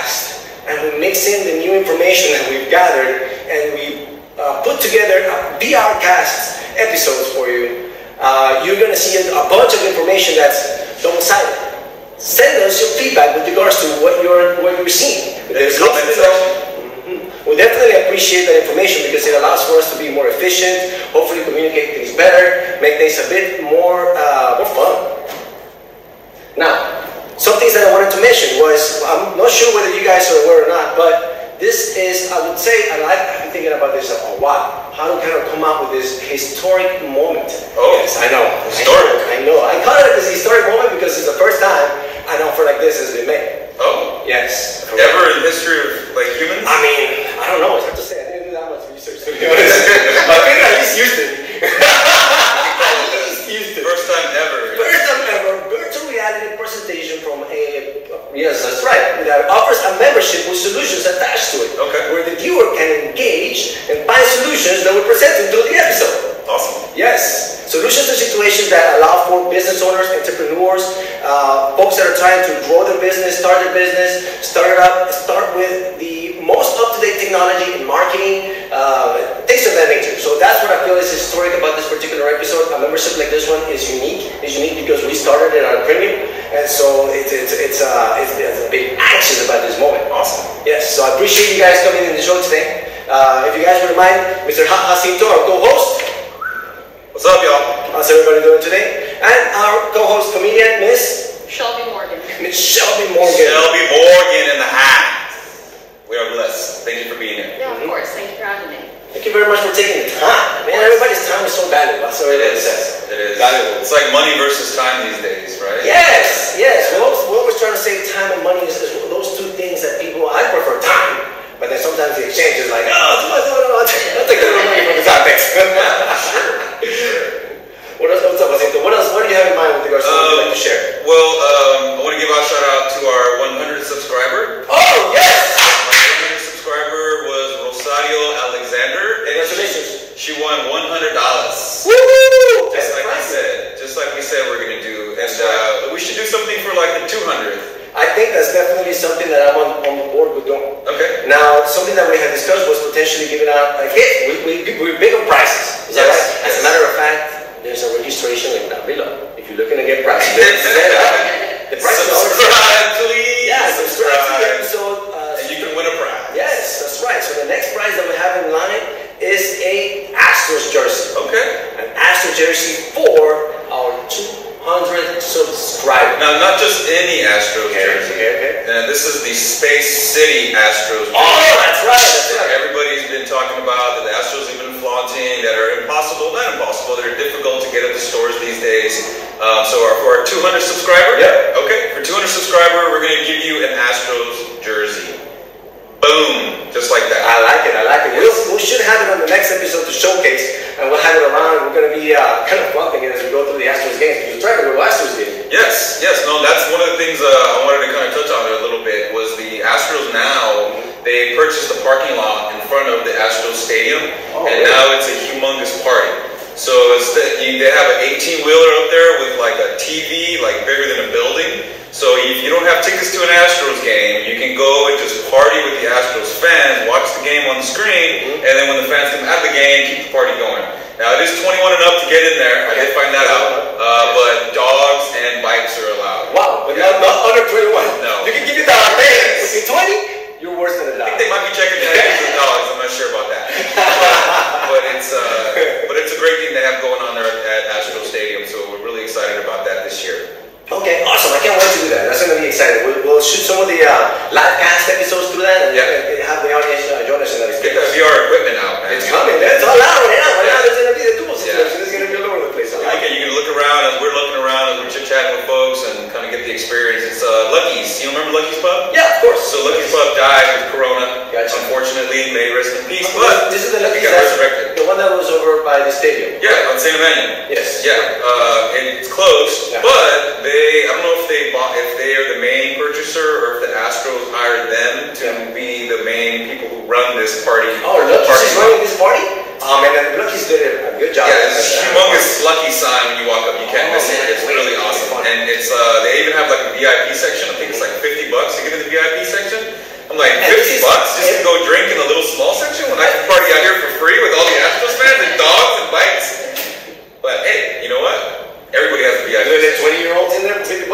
past, and we mix in the new information that we've gathered, and we put together VR cast episodes for you. You're going to see a bunch of information that's double-sided. Send us your feedback with regards to what you're seeing. There's comment section. We definitely appreciate that information because it allows for us to be more efficient, hopefully communicate things better, make things a bit more fun. Now, some things that I wanted to mention was, I'm not sure whether you guys are aware or not, but this is, I would say, I've been thinking about this a while, how to kind of come up with this historic moment. Oh, yes, I know. Historic. I know. I call it this historic moment because it's the first time an offer like this has been made. Oh. Yes. Ever in the history of humans? I mean, I don't know. It's hard to say. I didn't do that much research. To be honest. I think at least Houston. At least Houston. First time ever. First time ever. Virtual reality presentation from a, yes, that's right, that offers a membership with solutions attached to it. Okay. Where the viewer can engage and find solutions that we're presenting through the episode. Awesome. Yes. Solutions to situations that allow for business owners, entrepreneurs, folks that are trying to grow their business, start with the most up-to-date technology in marketing, things of that nature. So that's what I feel is historic about this particular episode. A membership like this one is unique. It's unique because we started it on premium, and so it's a big action about this moment. Awesome. Yes. So I appreciate you guys coming in the show today. If you guys would mind, Mr. Jacinto, our co-host. What's up, y'all? How's everybody doing today? And our co-host comedian, Miss Shelby Morgan. Miss Shelby Morgan. Shelby Morgan in the house. We are blessed. Thank you for being here. Yeah, of course. Thank you for having me. Thank you very much for taking the time. Man, everybody's time is so valuable. That's what it says. It is. Valuable. It's like money versus time these days, right? Yes, yes. We're always trying to save time and money. Is those two things that people, I prefer time, but then sometimes the exchange is like, oh, I'll take a little money from the topic. Sure. What's up, Jacinto? What do you have in mind with regards to what you'd like to share? Well, I want to give a shout out to our 100th subscriber. Oh, yes! Our 100th subscriber was Rosario Alexander. Congratulations. She won $100. Woo! Just like we said we're going to do. And we should do something for like the 200th. I think that's definitely something that I'm on board with doing. Okay. Now, something that we had discussed was potentially giving out a gift. We're big on prices. Is that right? As a matter of fact, there's a registration link down below. If you're looking to get prices, the price is always subscribe, please. Yeah, subscribe to the episode. And you can win a prize. Yes, that's right. So the next prize that we have in line is a Astros jersey. Okay. An Astros jersey for our 200 subscribers. Now, not just any Astros jersey. Okay. This is the Space City Astros jersey. Oh, that's right. Everybody's been talking about that the Astros have been flaunting, that are not impossible, that are difficult to get at the stores these days. So for our 200 subscriber, okay, for 200 subscriber, we're going to give you an Astros jersey. Boom, just like that. I like it. We should have it on the next episode to showcase, and we'll have it around. We're going to be kind of bumping it as we go through the Astros games. You're trying to go to Astros game. Yes. No, that's one of the things I wanted to kind of touch on there a little bit was the Astros now, they purchased the parking lot in front of the Astros stadium, and now it's a humongous party. So they have an 18-wheeler up there with like a TV, like bigger than a building. So if you don't have tickets to an Astros game, you can go and just party with the Astros fans, watch the game on the screen, and then when the fans come out of the game, keep the party going. Now it is 21 and up to get in there. I did find that out. But dogs and bikes are allowed. Wow, but not under 21. No. You can give it the if you're 20, you're worse than a dog. I think they might be checking the IDs of dogs. I'm not sure about that. But it's a great thing they have going on there at Astros Stadium. So we're really excited about that this year. Okay, awesome. I can't wait to do that. That's going to be exciting. We'll shoot some of the live cast episodes through that and have the audience join us in that Get that VR equipment out, man. It's coming. It's all out right now. Right now, there's going to be the dual subscription. It's going to be all over the place. You can look around as we're looking around, as we're chit-chatting with folks and kind of get the experience. It's Lucky's. You remember Lucky's Pub? Yeah, of course. So Lucky's Pub died with Corona. Gotcha. Unfortunately, may rest in peace. But this is the Lucky's got resurrected. The one that was over by the stadium. Yeah, on St. Emmanuel. Yes. Yeah, it's closed, but I don't know if they are the main purchaser or if the Astros hired them to be the main people who run this party. Oh, Lucky's is running this party? Oh man, Lucky's did a good job. Yeah, it's a humongous Lucky sign when you walk up. You can't miss it. It's really awesome. And it's they even have like a VIP section. I think it's like $50 to get in the VIP section. I'm like, $50 just to go drink in a little small section when I can party out here for free with all the Astros fans and dogs and bikes. But hey, you know what? Everybody has to be out Doing here. the 20-year-olds in there for $50. Now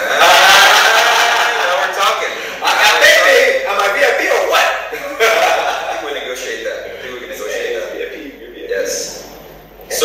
we're talking. I bet they, am I VIP or what? I think we negotiate that. I think we can negotiate that. VIP. Yes. So,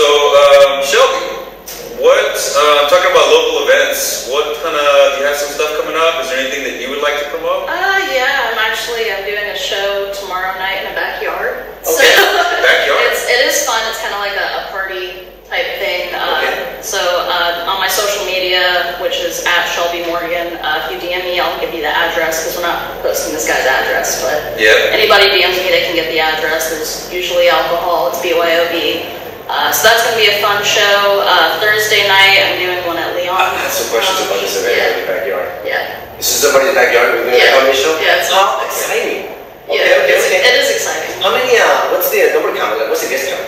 Shelby, what, talking about local events, what kind of, do you have some stuff coming up? Is there anything that you would like to promote? Yeah, I'm doing a show tomorrow night in a backyard. Okay. Backyard. It is fun. It's kind of like a party type thing. So on my social media, which is @ShelbyMorgan, if you DM me, I'll give you the address because we're not posting this guy's address. But anybody DMs me, they can get the address. There's usually alcohol. It's BYOB. So that's going to be a fun show. Thursday night, I'm doing one at Leon. I have some questions about this event in the backyard. Yeah. This is somebody's backyard we're doing a comedy show? Yeah, it's how exciting. Yeah, it is exciting. How many, what's the number count? Like, what's the guest count?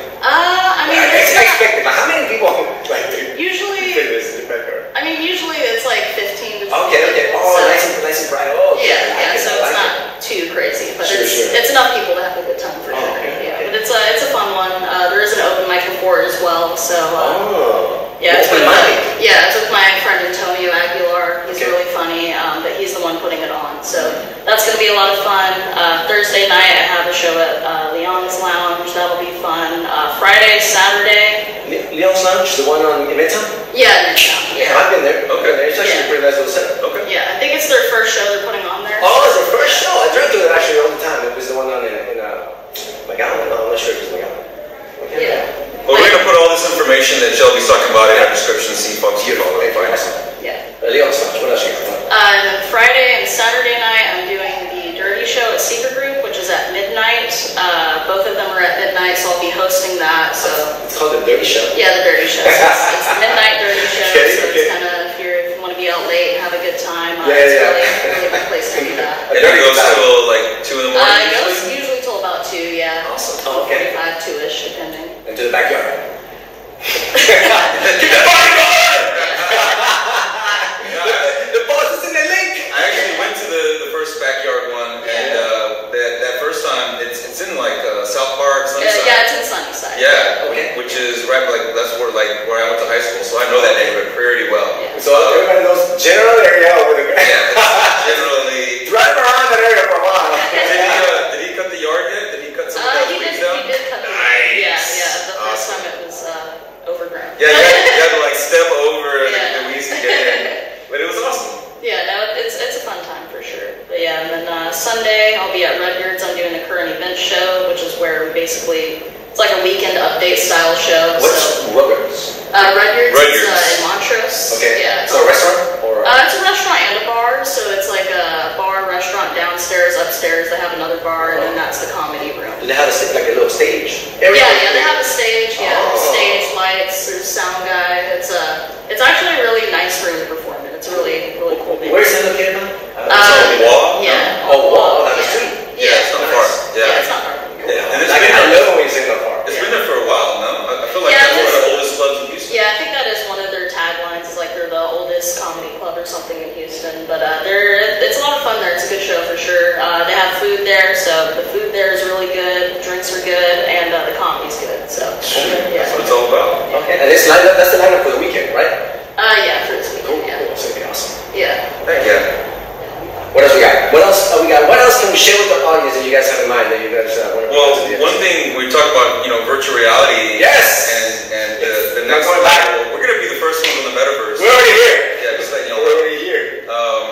I mean, I expect it, but how many people like usually this in the backyard? I mean, usually it's like 15 to 20 Okay. people, Oh, so nice and bright. Oh, okay. yeah, so it's not too crazy, but it's enough people to have a good time for sure. Okay. Yeah, but it's a fun one. There is an open mic before as well, so yeah, it's open mic. It's with my friend Antonio Aguilar. He's really funny, but he's the one putting it on. So that's going to be a lot of fun. Thursday night I have a show at Leon's Lounge. That'll be fun. Friday, Saturday. Leon's Lounge, the one on Midtown? Yeah, Midtown. Yeah, I've been there. Okay. It's actually a pretty nice little setup. Okay. Yeah, I think it's their first show they're putting on there. Oh, it's their first show. I drink to it actually all the time. It was the one on in McAllen. No, I'm not sure if it's McAllen. Okay. Yeah. Well, we're going to put all this information that Shelby's talking about in our description, so you folks can follow it. Yeah. Leon's Lounge, what else you got? Friday and Saturday night, I'm doing the Dirty Show at Secret Group, which is at midnight. Both of them are at midnight, so I'll be hosting that. So it's called the Dirty Show. Yeah, the Dirty Show. So it's the midnight Dirty Show. Okay, so it's kind of if you want to be out late and have a good time, it's really a good place to do that. And it goes till like 2 in the morning. It goes usually till about 2. Yeah. Awesome. Oh, okay. 45, 2-ish, depending. Into the backyard. Get the party going! The boss is in the link. I actually went to the first backyard one, and that first time it's in like South Park, Sunnyside. Yeah, it's in Sunnyside. Yeah, which is right that's where I went to high school, so I know that neighborhood pretty well. Yeah. So everybody knows general area over the Yeah, generally. drive around that area for a while. Did he cut the yard yet? Did he cut some of those weeds down? He did cut the Nice. Yeah. The first time it was overgrown. Yeah, you had to like step over the weeds to get in, but it was awesome. Yeah, no, it's a fun time for sure. But yeah, and then Sunday I'll be at Rudyard's. I'm doing the current event show, which is where we basically it's like a weekend update style show. What's Rudyard's? Rudyard's in Montrose. Okay. Yeah. It's a restaurant or? It's a restaurant and a bar, so it's like a bar restaurant downstairs. Upstairs they have another bar, and then that's the comedy room. Do they have like a little stage? Yeah, they have a stage. Yeah, stage lights. There's a sound guy. It's actually a really nice room to perform in. It's a really cool. Where's it located? It's on Wall. Yeah. Wall down the street. Yeah, it's not far. Yeah, it's not far. Yeah, and I love when you say not far. It's been there for a while, no? I feel like that's one of the oldest clubs in Houston. Yeah, I think that is one of their taglines. Is like they're the oldest comedy club or something in Houston. But it's a lot of fun there. It's a good show for sure. They have food there, so the food there is really good. Drinks are good, and the comedy's good. So That's what it's all about. Okay, and that's the lineup for the weekend, right? Yeah, for this weekend. Yeah. Cool. So it'll be awesome. Yeah. Heck yeah. What else we got? What else can we share with the audience that you guys have in mind that you guys want to Well, one thing we talked about, virtual reality. Yes. And the next going level, we're gonna be the first ones in the metaverse. We're already here. Yeah, just letting y'all We're know. already here.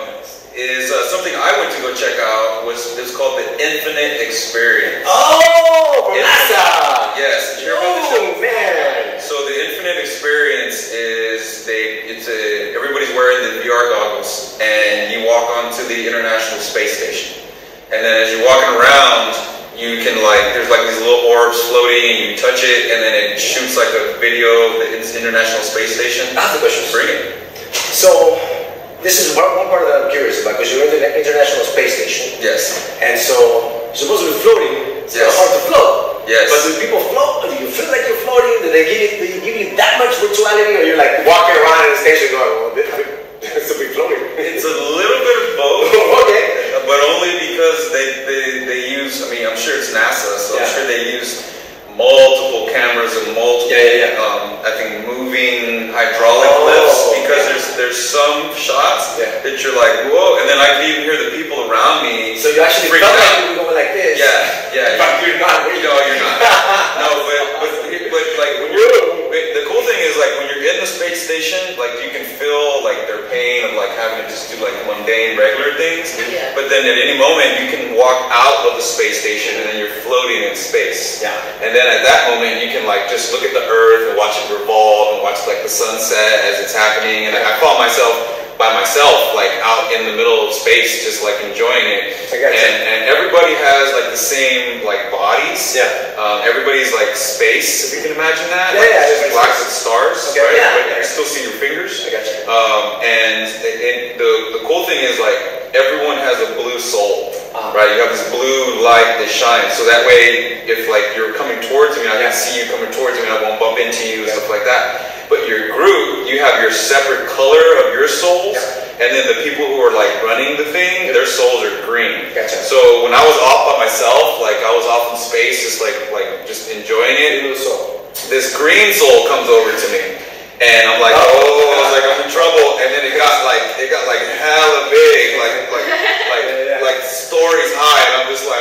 Is something I went to go check out it's called the Infinite Experience. Oh, from NASA. Yes. Did you hear about this show? Oh man. So the Infinite Experience is everybody's wearing the VR goggles and you walk onto the International Space Station. And then as you're walking around, you can there's these little orbs floating and you touch it and then it shoots like a video of the International Space Station. That's the question. Bring it. So this is one part that I'm curious about because you're in the International Space Station. Yes. And so you're supposed to be floating. It's Yes. hard to float. Yes. But do people float? Do you feel like you're floating? Do they give you that much virtuality, or you're like walking around in the station going, "Well, this will be floating"? It's a little bit of both. Okay. But only because because they use, I mean, I'm sure it's NASA, so I'm Yeah. sure they use multiple cameras and multiple, I think, moving hydraulic lifts, because there's some shots that you're like, whoa, and then I can even hear the people around me. So you actually freak felt out. like you were going like this. Yeah. But you're not. No, you're not. No, but like when the cool thing is, like, when you're in the space station, like, you can feel like their pain of like having to just do like mundane, regular things. Yeah. But then at any moment you can walk out of the space station and then you're floating in space. Yeah. And then at that moment you can like just look at the Earth and watch it revolve and watch like the sunset as it's happening. And I call myself by myself, like out in the middle of space, just like enjoying it. And everybody has like the same like bodies. Yeah. Everybody's like space, if you can imagine that. Yeah, like, yeah. just black with stars, Okay, right? yeah. But you can still see your fingers. I got you. And the cool thing is, like, everyone has a blue soul, right? You have this blue light that shines, so that way, if like you're coming towards me, I can see you coming towards me, and I won't bump into you and stuff like that. But your group, you have your separate color of your souls, and then the people who are like running the thing, their souls are green. Gotcha. So when I was off by myself, like I was off in space, just like just enjoying it. This green soul comes over to me, and I'm like, I was like, I'm in trouble. And then it got like hella big, like stories high, and I'm just like,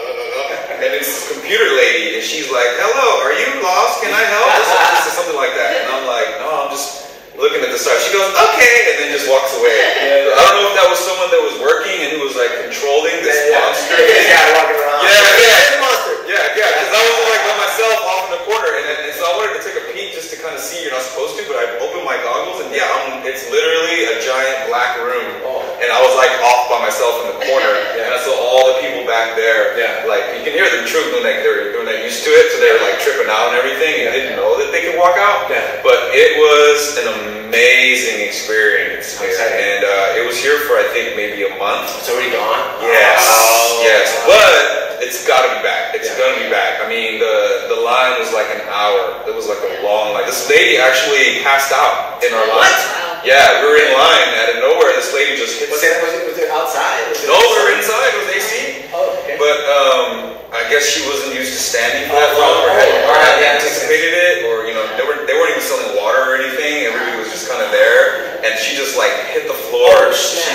and it's this computer lady, and she's like, hello, are you lost? Can I help? Or something like that. And I'm like, no, I'm just looking at the stars. She goes, okay, and then just walks away. I don't know if that was someone that was working and who was like controlling this monster. This guy walking around. Yeah, because I was like by myself off in the corner, and so I wanted to take a peek just to kind of see. You're not supposed to, but I opened my goggles, and it's literally a giant black room, and I was like off by myself in the corner, and I saw all the people back there. Like you can hear them trooping, like they're not used to it, so they're like tripping out and everything, and didn't know that they could walk out. But it was an amazing experience, and it was here for I think maybe a month. It's already gone? Yes, but it's got to be back. It's gonna be back. I mean, the line was like an hour. It was like a long line. This lady actually passed out in our line. Yeah, we were in line, out of nowhere, this lady just hit. Was it outside? No, we were inside. It was AC. But I guess she wasn't used to standing for that long, or hadn't anticipated it, or they weren't even selling water or anything. Everybody was just kind of there, and she just like hit the floor.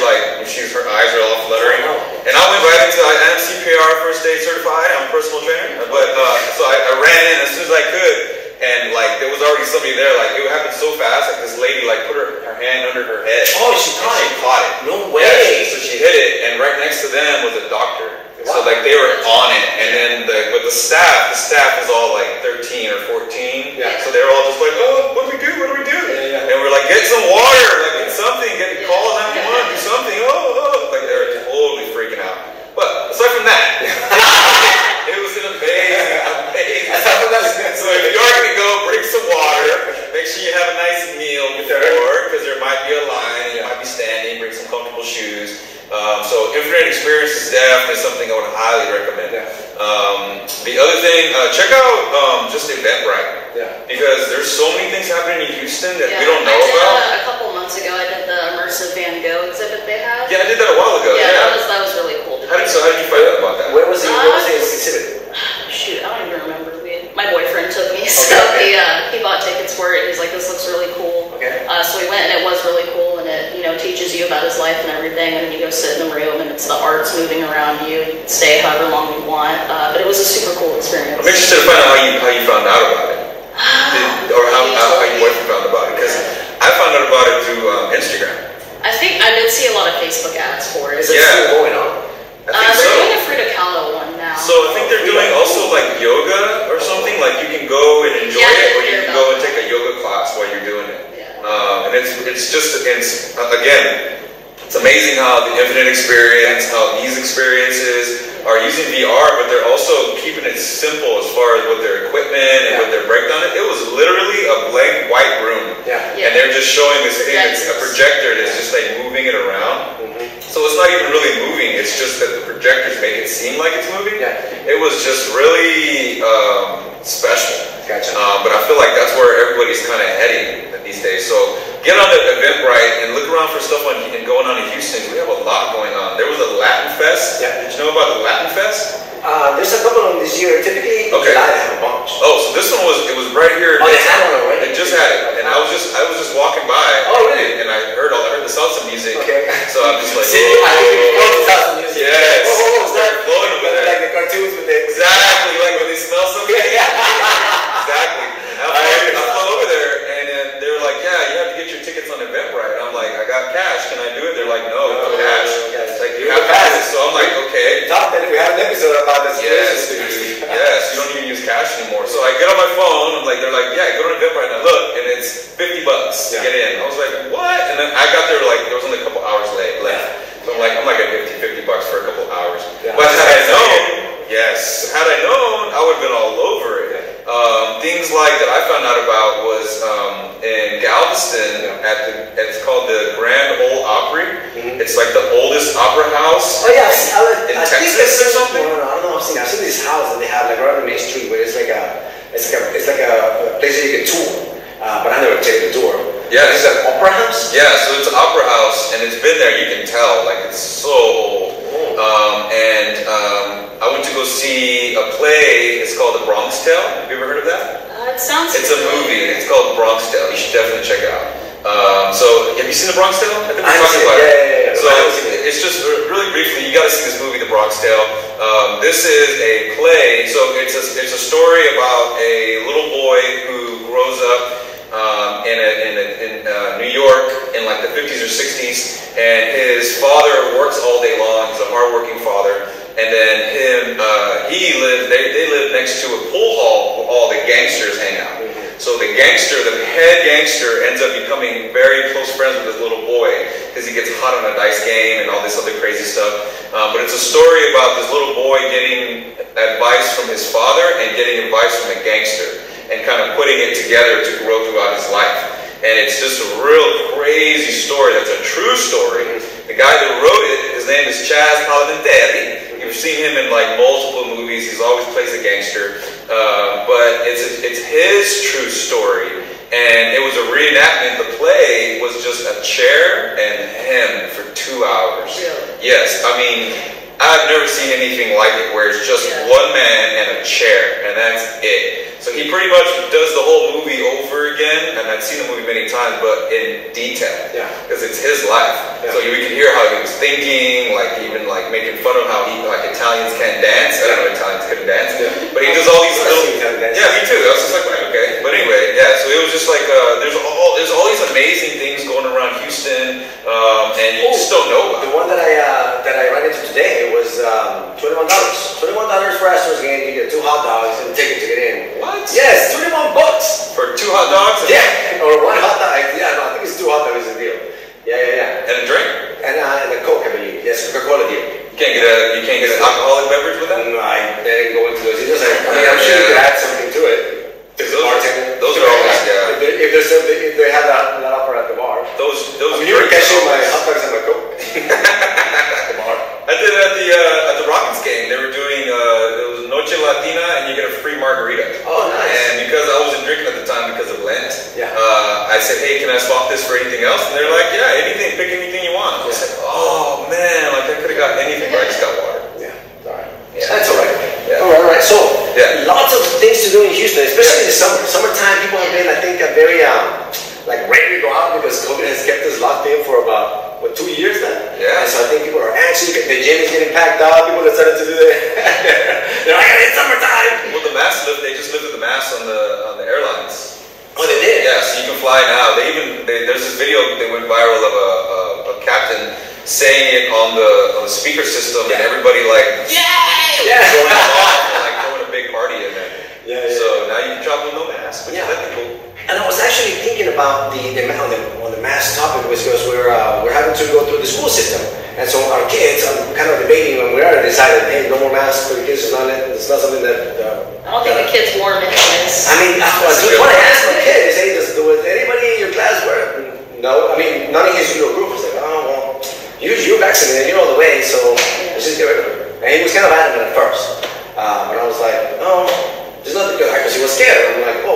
Her eyes are all fluttering, and I went right into I am CPR first aid certified. I'm a personal trainer, but so I ran in as soon as I could, and like there was already somebody there. Like it happened so fast. Like this lady like put her hand under her head. Oh, she caught it. No way. Yeah, so she hit it, and right next to them was a doctor. So like they were on it, and then the staff is all like 13 or 14. So they're all just like, oh, what do we do? And we're like, get some water, like get something, call 911, do something. Like they're totally freaking out. But aside from that, it was an amazing. So if you are gonna go, bring some water. Make sure you have a nice meal before, because there might be a line, you might be standing. Bring some comfortable shoes. So Infinite Experience is definitely something I would highly recommend. The other thing, check out just Eventbrite. Because there's so many things happening in Houston that we don't know about. A couple months ago, I did the immersive Van Gogh exhibit they had. Yeah, I did that a while ago. That was really cool. How did you find out about that? Where was the exhibit? Shoot, I don't even remember. My boyfriend took me, so he bought tickets for it. He's like, this looks really cool. So we went, and it was really cool, and it teaches you about his life and everything. And then you go sit in the room, and it's the art's moving around you. You can stay however long you want, but it was a super cool experience. I'm interested to find out how you found out about it, or how your boyfriend found about it, because I found out about it through Instagram. I think I did see a lot of Facebook ads for it. Is it still going on? I think they're doing a Frida Kahlo one now. So I think they're doing also like yoga or something. Like you can go and enjoy it, or you can go and take a yoga class while you're doing it. And it's amazing how the Infinite Experience, how these experiences are using VR, but they're also keeping it simple as far as with their equipment and with their breakdown. It was literally a blank white room, and they're just showing this thing that's a projector that's just like moving it around. So it's not even really moving, it's just that the projectors make it seem like it's moving. It was just really special. Gotcha. But I feel like that's where everybody's kind of heading these days. So get on the Eventbrite and look around for stuff and going on in Houston. We have a lot going on. There was a Latin Fest. Yeah. Did you know about the Latin Fest? There's a couple of them this year. Typically, Okay. July they have a bunch. Oh, so this one was right here. Oh, they had one already? They just had it, and I was just walking by. Oh, really? And I heard the salsa music. Okay. So I'm just like, See, I think it's close to salsa music. Yes. Oh, is that Flowing over there. like the cartoons with the Exactly, like when they smell something. Yeah. Exactly. I flew over there, and then they were like, "Yeah, you have to get your tickets on Eventbrite." I'm like, "I got cash. Can I do it?" They're like, "No, no cash." Yeah, It's like you have to do it. So I'm like, "Okay." Talk that we have an episode about this. Yes, yes. You don't even use cash anymore. So I get on my phone. They're like, "Yeah, go to Eventbrite." And I look, and it's $50 to get in. I was like, "What?" And then I got there there was only a couple hours late. So I'm not gonna give $50 for a couple hours. Yeah. But had I known, I would have been all over it. Things like that I found out about was in Galveston it's called the Grand Ole Opry. Mm-hmm. It's like the oldest opera house. Oh yes, in I think Texas or something. No, I don't know. I've seen this house that they have right on Main Street where it's like a place that you can tour. But I never taken the tour. Yeah, it's an opera house. Yeah, so it's an opera house, and it's been there. You can tell, it's so old. I went to go see a play. It's called The Bronx Tale. Have you ever heard of that? It sounds. It's a movie. It's called The Bronx Tale. You should definitely check it out. So, have you seen The Bronx Tale? I think we're talking about it. Yeah. So, it's just really briefly. You got to see this movie, The Bronx Tale. This is a play. So, it's a story about a little boy who grows up in New York in the 50s or 60s, and his father works all day long. He's a hardworking father, and then they live next to a pool hall where all the gangsters hang out. So the head gangster, ends up becoming very close friends with this little boy because he gets hot on a dice game and all this other crazy stuff. But it's a story about this little boy getting advice from his father and getting advice from a gangster, and kind of putting it together to grow throughout his life. And it's just a real crazy story. That's a true story. The guy that wrote it, his name is Chaz Palminteri. You've seen him in multiple movies. He's always plays a gangster. But it's his true story. And it was a reenactment. The play was just a chair and him for 2 hours. Really? Yes, I mean, I've never seen anything like it where it's just one man and a chair, and that's it. So he pretty much does the whole movie over again, and I've seen the movie many times, but in detail. Yeah. Because it's his life. Yeah. So we can hear how he was thinking, even making fun of how Italians can't dance. I don't know if Italians couldn't dance. Yeah. But he does all these little... Dance. Yeah, me too. I was just like, okay. But anyway, yeah, so it was just there's all these amazing things going around Houston, and you just don't know about. The one that I ran into today was $21. $21 for Astros game. You get 2 hot dogs and a ticket to get in. What? Yes, $21 For 2 hot dogs? Yeah, or 1 hot dog. Yeah, no, I think it's 2 hot dogs is the deal. Yeah. And a drink? And a Coke, I believe. Yes, Coca-Cola deal. You can't get an alcoholic beverage with that? No, I didn't go into those details. I'm sure you could add something to it. Those are always, If they have that offer at the bar. Those you were catching my hot dogs and my Coke. At the bar. I did at the Rockets game. They were doing it was Noche Latina, and you get a free margarita. Oh, nice. And because I wasn't drinking at the time because of Lent, Yeah. I said, "Hey, can I swap this for anything else?" And they're like, "Yeah, anything. Pick anything you want." I was like, "Oh man, I could have got anything, but I just got water." Yeah, alright. Yeah. That's alright. Yeah. Alright. So, Yeah. lots of things to do in Houston, especially in the summer. Summertime, people have been, I think, very ready to go out because COVID has kept us locked in for about 2 years now. Yeah. And so I think people are anxious. The gym is getting packed out. People are starting to do they're like, it's summertime. Well, they just lifted the mask on the airlines. Oh, they did? Yeah, so you can fly now. There's this video that went viral of a captain saying it on the speaker system, and everybody Yeah. going off and throwing a big party in there. Yeah. So now you can travel with no mask, which is cool. And I was actually thinking about on the mask topic was because we're having to go through the school system, and so our kids, I'm kind of debating when we already decided, hey, no more masks for the kids. It's not something that. I don't think the kids wore them anyways. I mean, I was want to ask my kid, hey, does anybody in your class wear it? No, I mean, none of his group was like, oh well, you're vaccinated, you're all the way, so let's just get rid of it. And he was kind of adamant at first, but I was like, no, there's nothing good, because he was scared. I'm like,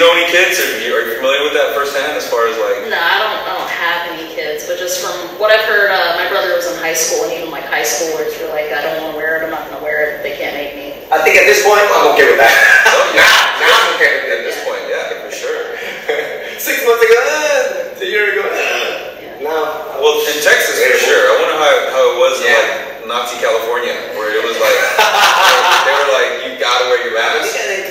know any kids? Are you familiar with that firsthand as far as like? No, I don't have any kids, but just from what I've heard, my brother was in high school, and even like high schoolers were like, I don't want to wear it, I'm not going to wear it, they can't make me. I think at this point, I'm okay with that. now I'm okay with At this point, yeah, for sure. 6 months ago, a year ago, now. Well, in Texas, for sure. I wonder how it was in like Nazi California, where it was like, they were like, you gotta wear your mask.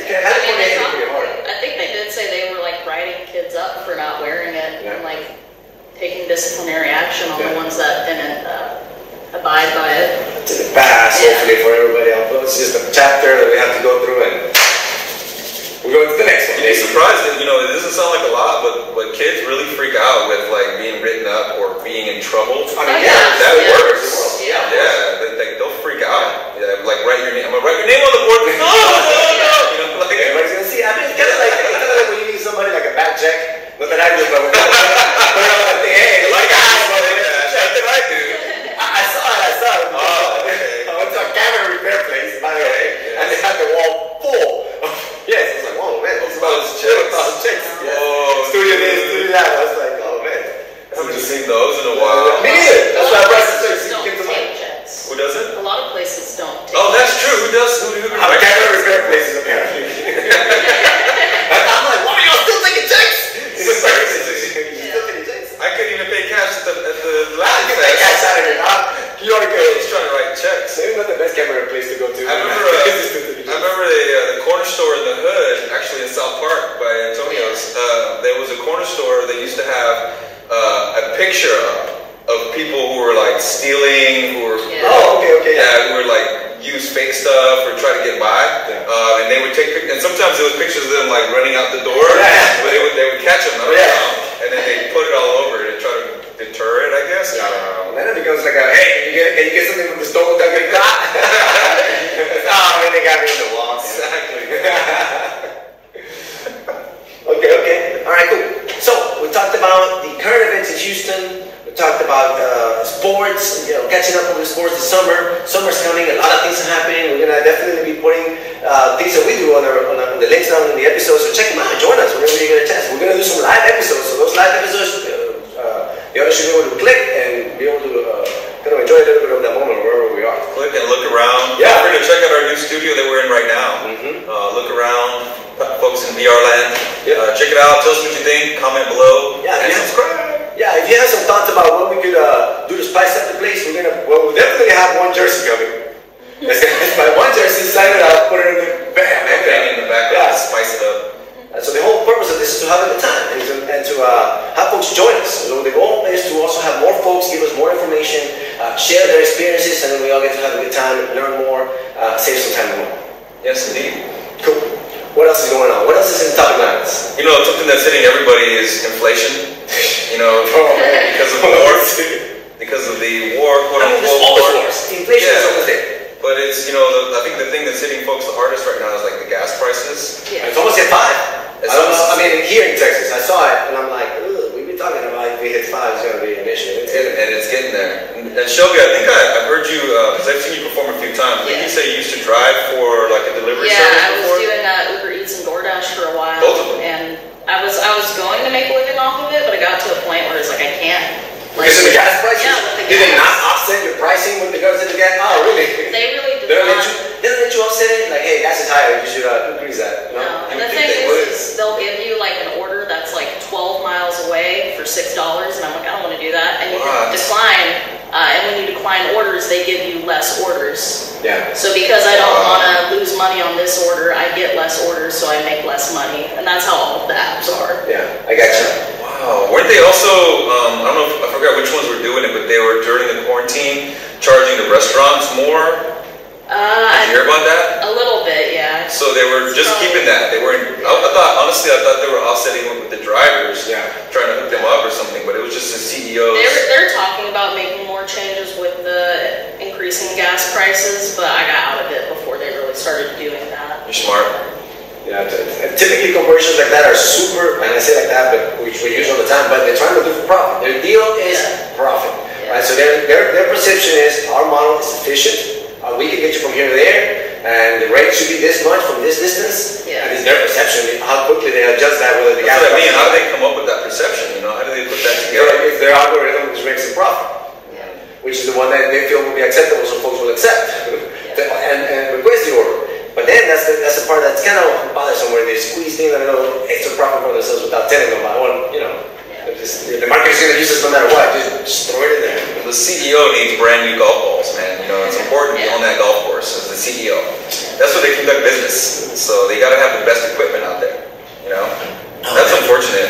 I think they did say they were like writing kids up for not wearing it and like taking disciplinary action on the ones that didn't abide by it. To the past, hopefully for everybody else. It's just a chapter that we have to go through, and we're going to the next one. You'd be surprised that, it doesn't sound like a lot, but kids really freak out with like being written up or being in trouble. I mean, that works. Yeah, They'll freak out. Yeah, like write your name. I'm gonna write your name on the board. No. Like everybody's gonna see. I mean, it's kind of like when you need somebody like a back check. Not that I do, but hey, like that's what I do. I saw it. Oh, okay. I went to a camera repair place, by the way, and they had the wall full. Yes, I was like, whoa, man, this is checks. Studio this, studio that. I was like, oh man, I haven't seen those in a while. Me neither. That's why I brought the checks. Don't take checks. Who doesn't? A lot of places don't take Oh, that's true. Who does? Who camera repair places apparently. I'm like, why are y'all still taking checks? I couldn't even pay cash at the last cash out of your mouth. You already go. He's trying to write checks. Maybe not the best camera place to go to. I remember the corner store in the hood, actually in South Park by Antonio's. There was a corner store that used to have a picture of people who were like stealing, who were who were like use fake stuff or try to get by, and they would take and sometimes there was pictures of them like running out the door, but they would catch them, and then they put it all over to try to deter it, I guess. I don't know. Then it becomes like hey, can you get something from the store without getting caught? Oh, they got me in the wall. Exactly. Okay. All right, cool. So we talked about the current events in Houston. We talked about sports, catching up with the sports this summer. Summer's coming, a lot of things are happening. We're gonna definitely be putting things that we do on the links down in the episodes. So check them out, join us whenever you get a chance. We're gonna do some live episodes. So those live episodes, the others should be able to click and be able to enjoy a little bit of that moment wherever we are. Click and look around. Yeah. Feel free to check out our new studio that we're in right now. Look around, folks in VR land. Check it out. Tell us what you think. Comment below. And subscribe. Yeah, if you have some thoughts about what we could do to spice up the place, we'll definitely have one jersey coming. By one jersey, sign it up, put it in the bam, in the background, spice it up. So the whole purpose of this is to have a good time and to have folks join us. So the goal is to also have more folks give us more information, share their experiences, and then we all get to have a good time, learn more, save some time more. Yes, indeed. Cool. What else is going on? What else is in topic lines? Something that's hitting everybody is inflation. Because of the war. Because of the war, quote unquote. Wars. Inflation is always there. But it's, I think the thing that's hitting folks the hardest right now is like the gas prices. Yeah. It's almost at 5. I mean, here in Texas, I saw it and I'm like, we've been talking about if it hits 5, it's going to be an issue. And it's getting there. And Shelby, I think I've heard you, because I've seen you perform a few times. I think you say you used to drive for like a delivery service I was before? doing Uber Eats and DoorDash for a while. Both of them. And I was going to make a living off of it, but I got to a point where it's like, I can't. Because of the gas prices? Yeah, with the Did they gas. not offset your pricing with regards to the gas? Oh, really? They really did They don't not. let you offset it? Like, hey, gas is higher, you should increase that. No, and the thing is, they'll give you like an order that's like 12 miles away for $6, and I'm like, I don't want to do that. And you can decline, and when you decline orders, they give you less orders. Yeah. So because I don't want to lose money on this order, I get less orders, so I make less money, and that's how all of the apps are. Yeah, I got you. Wow. Weren't they also, I don't know, I forgot which ones were doing it, but they were during the quarantine charging the restaurants more? Did you hear about that? A little bit, yeah. So they were just keeping that. They weren't. I thought they were offsetting it with the drivers, trying to hook them up or something. But it was just the CEOs. They're talking about making more changes with the increasing gas prices, but I got out of it before they really started doing that. You're smart. Yeah, typically commercials like that are super, and I say like that, but which we use all the time, but they're trying to do for profit. Their deal is profit, right? So their perception is our model is efficient. We can get you from here to there. and the rate should be this much from this distance. Yeah. And it's their perception, how quickly they adjust that, whether the That's what I mean. How do they come up with that perception? You know, how do they put that together? It's their algorithm which makes a profit, which is the one that they feel will be acceptable, so folks will accept and request the order. But then that's the part that's kind of bothersome, where they squeeze in a little extra profit for themselves without telling them. I want, the market is going to use this no matter what. Just throw it in there. The CEO needs brand new golf balls, man. You know, it's important to own that golf course as the CEO. That's what they conduct business. So they got to have the best equipment out there. You know, that's unfortunate.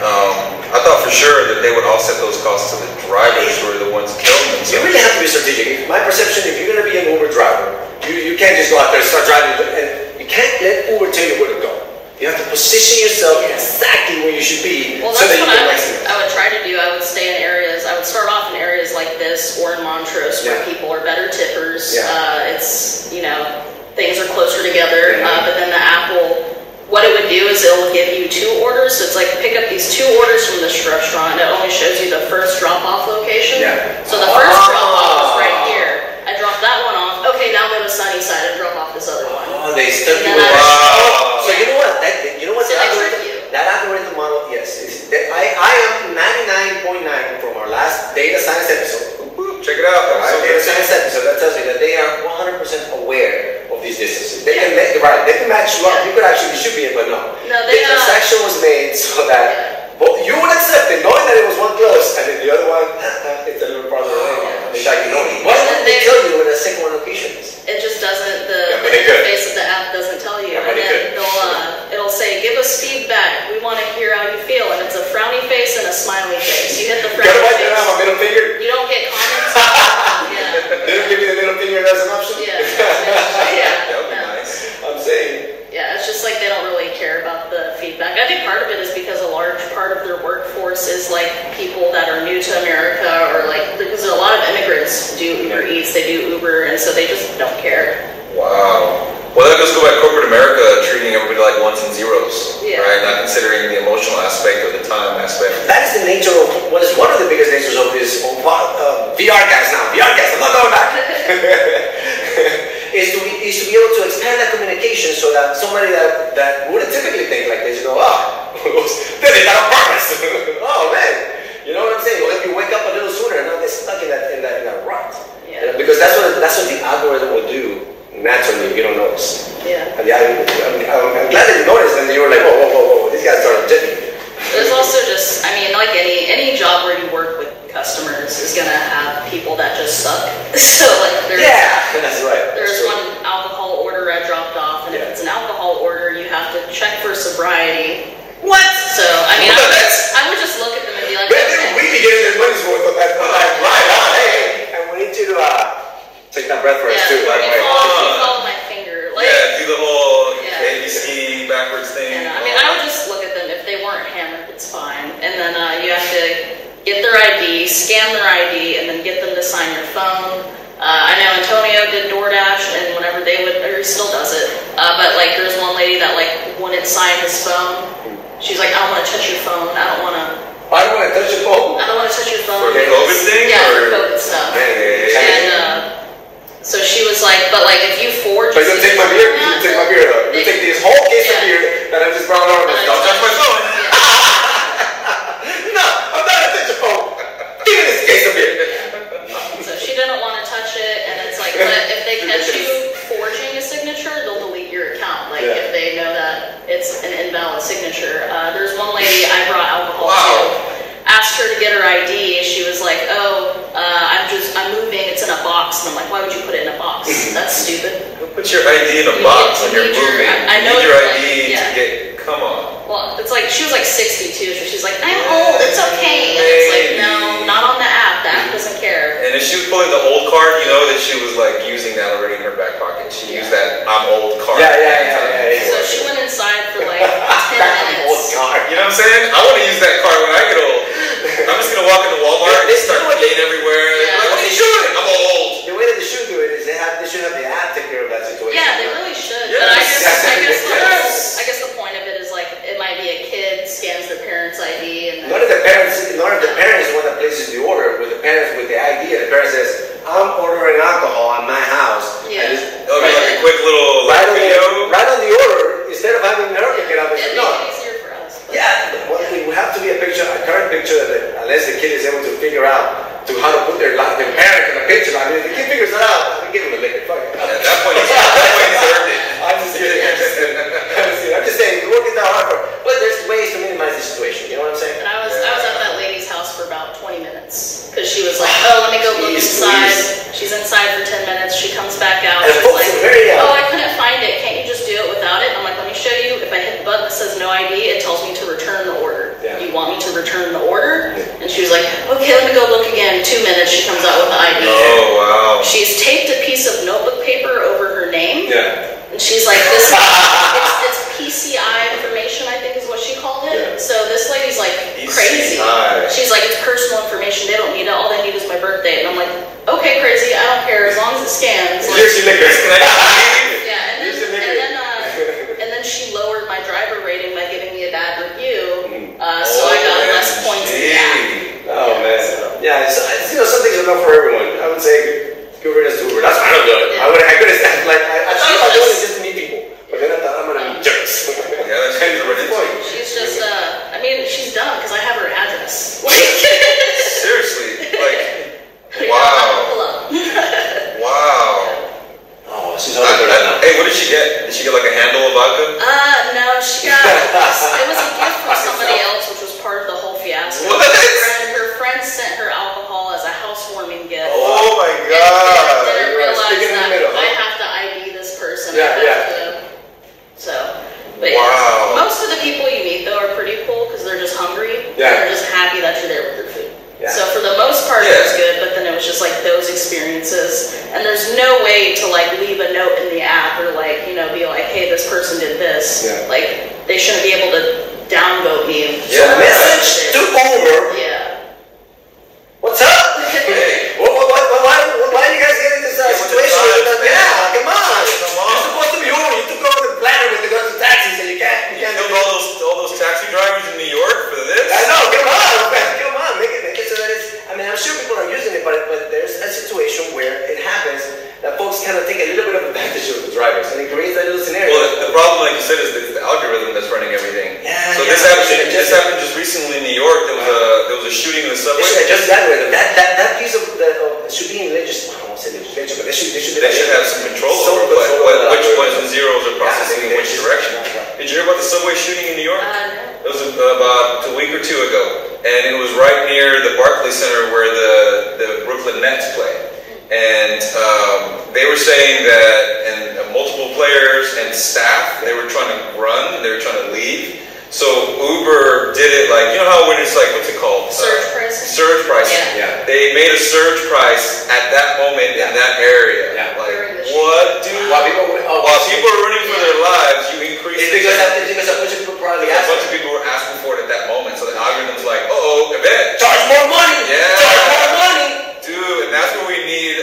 I thought for sure that they would offset those costs to the drivers who are the ones killing themselves. You really have to be strategic. My perception, if you're going to be an Uber driver, you can't just go out there and start driving, and you can't let Uber tell you where to go. You have to position yourself exactly where you should be, well, so that's that you what can maximize. I would try to do. I would stay in areas. I would start off in areas like this or in Montrose, where people are better tippers. It's things are closer together. But then the app will. What it would do is it will give you 2 orders. So it's like pick up these 2 orders from this restaurant. It only shows you the first drop-off location. So the first drop-off is right here. I dropped that one off. Okay, now go to Sunnyside and drop off this other one. Oh, they stuck you with So you know what? That algorithm model, yes. I am 99.9 from our last data science episode. Check it out. Data science episode, that tells me that they are 100% aware of these distances. They can match you up. You should be, but no. The transaction was made so that you would accept it, knowing that it was one close, and then the other one, it's a little farther away. Why don't they tell you where the second one location is? It just doesn't, the interface of the app doesn't tell you. And then it'll say, give us feedback. We want to hear how you feel. And it's a frowny face and a smiley face. You hit the frowny face. My middle finger? You don't get comments. They don't give you the middle finger as an option? That would be nice. I'm saying. Yeah, it's just like they don't really care about the feedback. I think part of it is because a large part of their workforce is like people that are new to America, or like, because a lot of immigrants do Uber Eats, they do Uber, and so they just don't care. Wow. Well, that goes to back corporate America treating everybody like ones and zeros, right? Not considering the emotional aspect or the time aspect. That is the nature of what is one of the biggest natures of this VR cast now. VR cast, I'm not going back. is to be able to expand that communication so that somebody that wouldn't typically think like this, they did that on purpose. Oh man, you know what I'm saying? It'll help you wake up a little sooner and not get stuck in that rut. Because that's what the algorithm will do naturally if you don't notice. I'm glad that you noticed, and you were like, whoa, these guys started judging. There's also just, like any job where you work with customers is gonna have people that just suck. So like that's right. There's one alcohol order I dropped off, and if it's an alcohol order, you have to check for sobriety. What? So I would just look at them and be like, we be getting their money's worth of that. Hey, and we need you to take that breath for us too. By the way. Follow my finger. Do the whole ABC backwards thing. I would just look at them. If they weren't hammered, it's fine. And then you have to get their ID, scan their ID, and then get them to sign your phone. I know Antonio did DoorDash, and whenever they would, or he still does it. But like, there's one lady that like wouldn't sign his phone. She's like, I don't want to touch your phone. I don't want to touch your phone. For the COVID thing? Yeah, for COVID stuff. And so she was like, but like if you forge. But you don't take my beer. You take my beer though. You take this whole case of beer that I just brought over. Don't touch my phone. No, I'm not gonna touch your phone. Give me this case of beer. So she didn't want to touch it, and it's like, but if they catch you forging a signature, they'll delete your account. Like if they know that it's an invalid signature. There's one lady I brought alcohol to. Asked her to get her ID, she was like, I'm moving, it's in a box. And I'm like, why would you put it in a box? That's stupid. Put your ID in a box when you're moving. I know you need your ID to get, come on. Well, it's like, she was like 62, so she's like, I'm old, it's okay. And it's like, no, not on the app, the app doesn't care. And if she was pulling the old card, you know that she was like using that already in her back pocket. She used that I'm old card. Yeah. So she went inside for like 10 minutes. Old card. You know what I'm saying? I want to use that card when I get old. I'm just gonna walk into Walmart and start peeing everywhere. Like, what are you doing? I'm old. The way that they should do it is they should have the app take care of that situation. Yeah, they really should. Yes. But I guess the point of it is like it might be a kid scans their parents' ID and none of the parents is the one that places the order with the parents with the ID, and the parent says, I'm ordering alcohol at my house. Yeah. It'll be like a quick little the kid is able to figure out how to put their parent in a picture. I mean, if the kid figures it out, we give him a lick. Fuck it. At that point, he's earned it. I'm just kidding. I'm just saying, we're working that hard for it. But there's ways to minimize the situation. You know what I'm saying? And I was at that lady's house for about 20 minutes because she was like, "Oh, let me go look inside." She's inside for 10 minutes. She comes back out. And She's folks like, are very "Oh, I couldn't find it. Can't you just do it without it?" I'm like, "Let me show you. If I hit the button that says no ID, it tells me to return the order. Yeah. Do you want me to return the order?" And she was like, "Okay, let me go look again." 2 minutes. She comes out with the ID. Oh, wow. She's taped a piece of notebook paper over her name. Yeah. And she's like, "This is it's PCI information, I think is what she called it." Yeah. So this lady's like crazy. PCI. She's like, "It's personal information. They don't need it. All they need is my birthday." And I'm like, "Okay, crazy. I don't care as long as it scans." Like, Here's your liquor. yeah, and then she lowered my driver rating by giving me a bad review. So I got less points in the app. Oh man. Yeah, some things are not for everyone. I would say Uber is Uber. That's why I don't do it. Yeah. I couldn't stand I thought about doing it just to meet people. But then I thought I'm gonna be jerks. Yeah, that's kind of the point. She's just, I mean, she's dumb because I have her address. Seriously, like, Pull wow. up. Oh, she's on the now. Hey, what did she get? Did she get like a handle of vodka? No, she got, it was a gift from somebody else, which was part of the whole fiasco. What? Her friend sent her alcohol as a housewarming gift. Oh my And God. didn't You are realize sticking in the that middle, huh? I have to ID this person. Yeah, I have to, so, but Wow. yeah. Most of the people you meet though are pretty cool because they're just hungry. Yeah. They're just happy that you're there with their food. Yeah. So for the most part, it Yeah. was good, but then it was just like those experiences. And there's no way to like leave a note in the app or like, be like, "Hey, this person did this." Yeah. Like, they shouldn't be able to downvote me. So message to Uber. Yeah. What's up? Why do you guys get in this situation? Yeah, come on. You're supposed to be Uber. You took over the planet with regards to taxis, and you can't. You killed all those taxi drivers in New York for this? I know. Come on. Make it so that it's. I mean, I'm sure people are using it, but there's a situation where it happens that folks kind of take a little bit of advantage of the drivers, and it creates that little scenario. Well, the problem, like you said, is the algorithm that's running everything. Yeah, So yeah. this happened just recently in New York. There was a shooting in the subway. Just that way. That piece of should be in legislation. I won't say legislation, but they should have some control over which ones and zeros are processing in which direction. Did you hear about the subway shooting in New York? No. It was about a week or two ago, and it was right near the Barclays Center where the Brooklyn Nets play. And they were saying that, and multiple players and staff, they were trying to run, they were trying to leave. So Uber did it like, you know how when it's like, what's it called? Surge pricing? Surge pricing. Yeah. They made a surge price at that moment in that area. Yeah. Like, what, dude? While people are running for their lives, you increase it's because a bunch of people probably a ask bunch of people were asking for it at that moment. So the algorithm's like, event. charge more money. Yeah. Charge more money. Dude, and that's where we need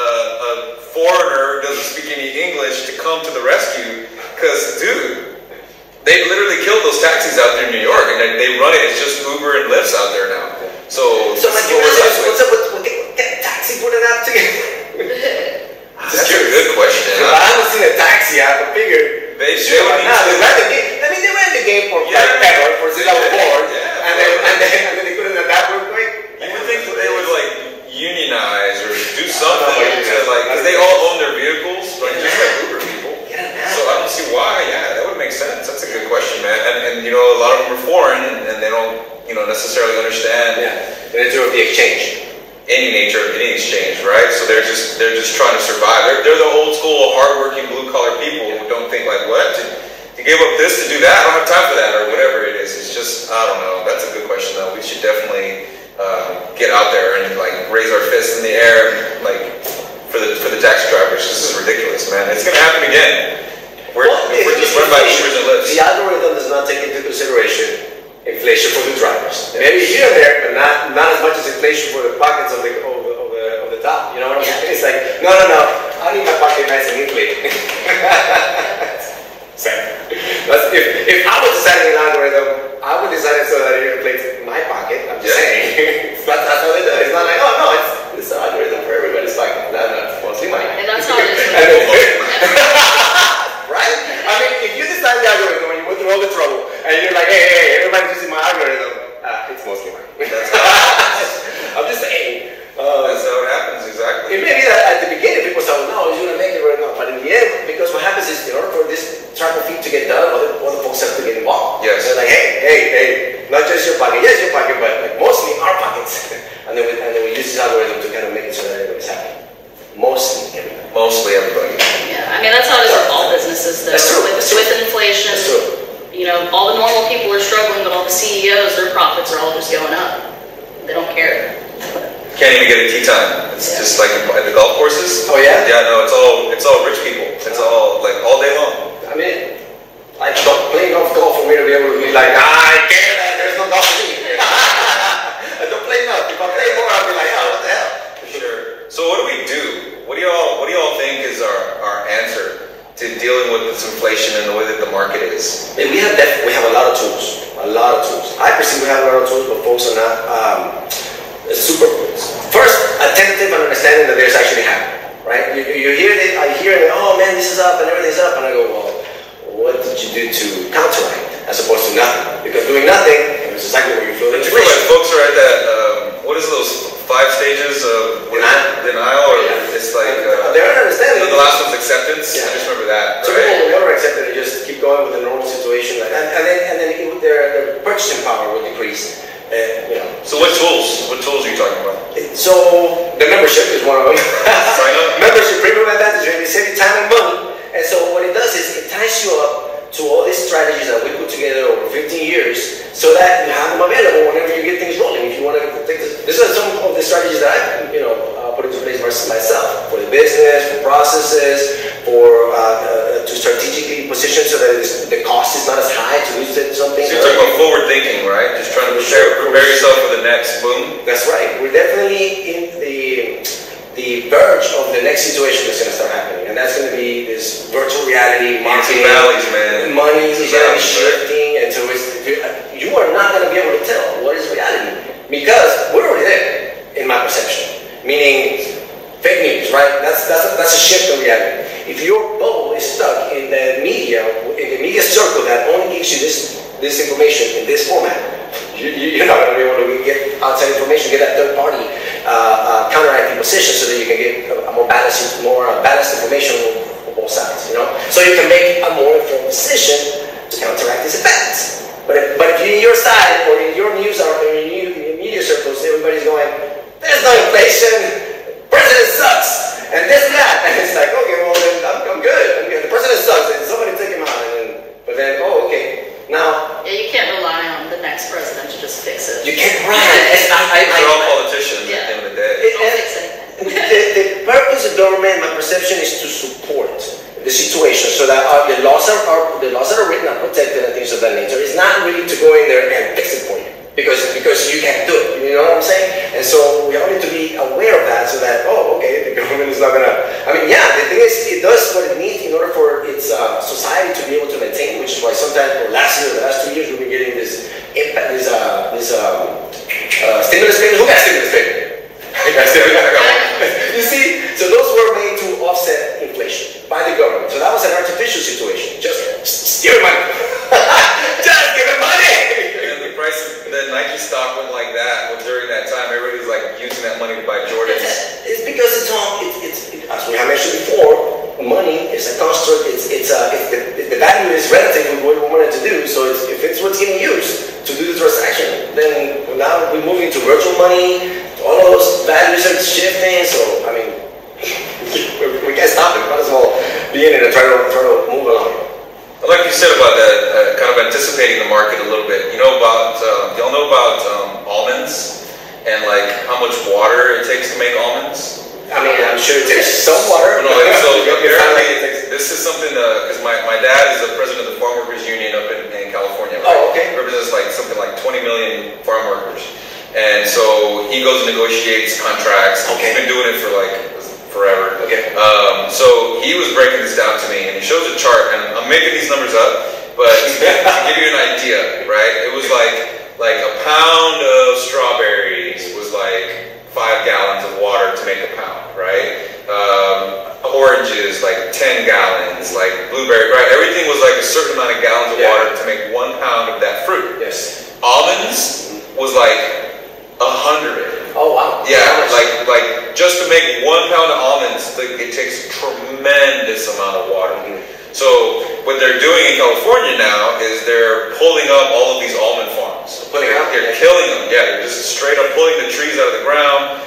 a foreigner who doesn't speak any English to come to the rescue. Because, dude, they literally killed those taxis out there in New York, and they run it. It's just Uber and Lyfts out there now. So my what's up with taxi put it out together? That's a good question. I haven't seen a taxi app. I figured They should. would need They to- ran the game. I mean, they ran the game for Yeah. like ever, for since I was born, Yeah. and then they put it in that real quick. You would think that they would like unionize or do something Yeah. to like, because they all own their vehicles, like just like Uber people. Yeah. So I don't see why. Yeah, that would make sense. That's a good question, man. And a lot of them are foreign and they don't necessarily understand The nature of the exchange. any nature of any exchange, right? So they're just trying to survive. They're the old school, hardworking, blue collar people who don't think like, what? To give up this to do that? I don't have time for that, or whatever it is. It's just, I don't know. That's a good question, though. We should definitely get out there and like raise our fists in the air, like for the taxi drivers. This is ridiculous, man. It's gonna happen again. We're just run by Ubers and Lyfts. The algorithm does not take into consideration inflation for the drivers. Maybe here and there, but not as much as inflation for the pockets of the top. You know what I'm saying? It's like, no. I need my pocket nice and inflated. If I was designing an algorithm, I would design it so that it inflates my pocket. I'm just saying. That's how they do it. It's not like, it's an algorithm for everybody's pocket. No, it's mostly mine. And that's how it is. Right? I mean, if you design the algorithm and you went through all the trouble, and you're like, hey, everybody's using my algorithm, it's mostly mine. Mostly everybody. Yeah, I mean, that's how it is with all businesses, though. That's true. With inflation, That's true. you know, all the normal people are struggling, but all the CEOs, their profits are all just going up. They don't care. Can't even get a tea time. It's just like at the golf courses. Oh yeah? Yeah, no, it's all rich people. It's all like all day long. I mean, I don't play enough golf for me to be able to be like, I can't, there's no golf for me. I don't play enough. If I play more, I'll be like, oh, what the hell? For sure. So what do we do? What do y'all think is our answer to dealing with this inflation and the way that the market is? And we have a lot of tools. A lot of tools. I perceive we have a lot of tools, but folks are not super. First, attentive and understanding that there's actually happening. Right? You hear it, I hear it, oh man, this is up and everything's up, and I go, well, what did you do to counteract as opposed to nothing? Because doing nothing is exactly where you feel the Don't you feel inflation. like folks are at that, what is those 5 stages of denial? Or it's like, they're not understanding. the last one's acceptance. Yeah. I just remember that. So Right? people will never accept it and just keep going with the normal situation, and then their purchasing power will decrease. You know. So what tools? What tools are you talking about? So the membership is one of them. Sign up. Membership, premium advantage, they save you time and money. And so what it does is it ties you up to all these strategies that we put together over 15 years, so that you have them available whenever you get things rolling. If you want to take this are some of the strategies that I, put into place myself for the business, for processes, for to strategically position so that the cost is not as high to use something. So you're talking about forward thinking, right? Just trying to prepare yourself for the next boom. That's right. We're definitely in the verge of the next situation that's going to start happening, and that's going to be this virtual reality marketing. Valleys, man. Money is going to be Valleys, shifting, and so you are not going to be able to tell what is reality because we're already there, in my perception. Meaning, fake news, right? That's a shift in reality. If your bubble is stuck in the media circle that only gives you this information in this format, you're not going to be able to get outside information, get that third party counteracting position, so that you can get a more balanced information on both sides. So you can make a more informed decision to counteract these effects. But if you're in your side or in your news or in your media circles, everybody's going, there's no inflation, president sucks, and this and that, and it's like, okay, well then I'm good. The president sucks, and somebody take him out, but then okay, now. Yeah, you can't rely on the next president to just fix it. You can't run. They're all politicians at the end of the day. Don't fix it. The purpose of government, my perception, is to support the situation so that the laws that are written are protected and things of that nature. It's not really to go in there and fix it for you because you can't do it. You know what I'm saying? And so we all need to be aware of that so that the government is not gonna. The thing is, it does what it needs in order for its society to be able to maintain, which is why sometimes the last 2 years we've been getting this impact, this stimulus payment. Who got stimulus payment? I got one. You see, so those were made to offset inflation by the government. So that was an artificial situation. Just steal money. Just give it money. And the price of the Nike stock went like that during that time. Everybody was like using that money to buy Jordans. It's because as we have mentioned before, money is a construct. The value is relative to what we wanted to do. So if it's what's getting used to do the transaction, then now we're moving to virtual money. All of those values are shifting. So we can't stop it. Might as well be in it and try to move along. Like you said about that, kind of anticipating the market a little bit. Y'all know about almonds and like how much water it takes to make almonds? I'm sure it takes some water. No, so apparently this is something because my dad is the president of the Farm Workers Union up in California. Right? Oh, okay. Represents something like 20 million farm workers, and so he goes and negotiates contracts. Okay. He's been doing it for forever. Okay. So he was breaking this down to me, and he shows a chart, and I'm making these numbers up, but to give you an idea, right? It was like a pound of strawberries was like 5 gallons of water to make a pound, right? Oranges, like 10 gallons, like blueberry, right? Everything was like a certain amount of gallons of water to make 1 pound of that fruit. Yes. Almonds was like 100. Oh wow. Yeah, like just to make 1 pound of almonds, it takes a tremendous amount of water. So what they're doing in California now is they're pulling up all of these almond farms. Pulling out? They're killing them. Yeah, they're just straight up pulling the trees out of the ground,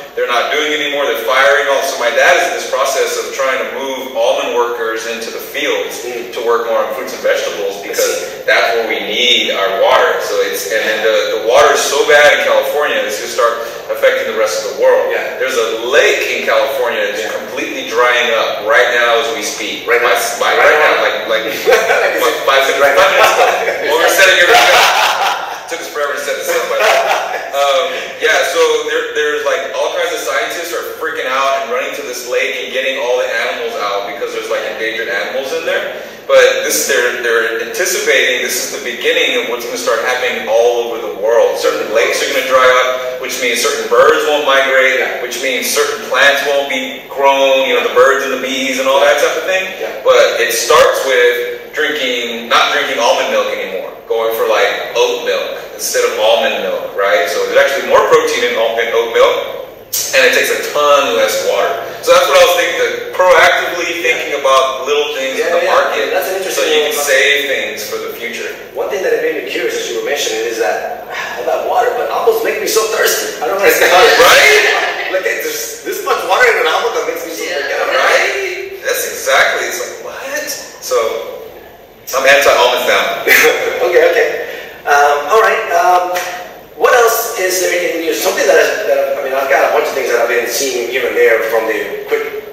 They're not doing it anymore. They're firing all. So my dad is in this process of trying to move almond workers into the fields to work more on fruits and vegetables because that's where we need our water. So and then the water is so bad in California, it's going to start affecting the rest of the world. Yeah. There's a lake in California that's completely drying up right now as we speak. Right now, like 5 minutes ago. Well, we're setting everything up. Took us forever to set this up, by the way. So there's like all kinds of scientists are freaking out and running to this lake and getting all the animals out because there's like endangered animals in there. But they're anticipating this is the beginning of what's going to start happening all over the world. Certain lakes are going to dry up, which means certain birds won't migrate, which means certain plants won't be grown, the birds and the bees and all that type of thing. But it starts with not drinking almond milk anymore, going for like oat milk instead of almond milk, right? So there's actually more protein in oat milk, and it takes a ton less water. So that's what I was thinking, proactively thinking about little things in the market, that's an interesting so you can save things for the future. One thing that it made me curious as you were mentioning is that I love water, but almonds make me so thirsty. I don't understand how Right? Like there's this much water in an almond that makes me so thirsty. Right? That's exactly. It's like, what? So I'm anti-almonds now. Okay. All right. What else is there in news? Something I've got a bunch of things that I've been seeing here and there from the quick,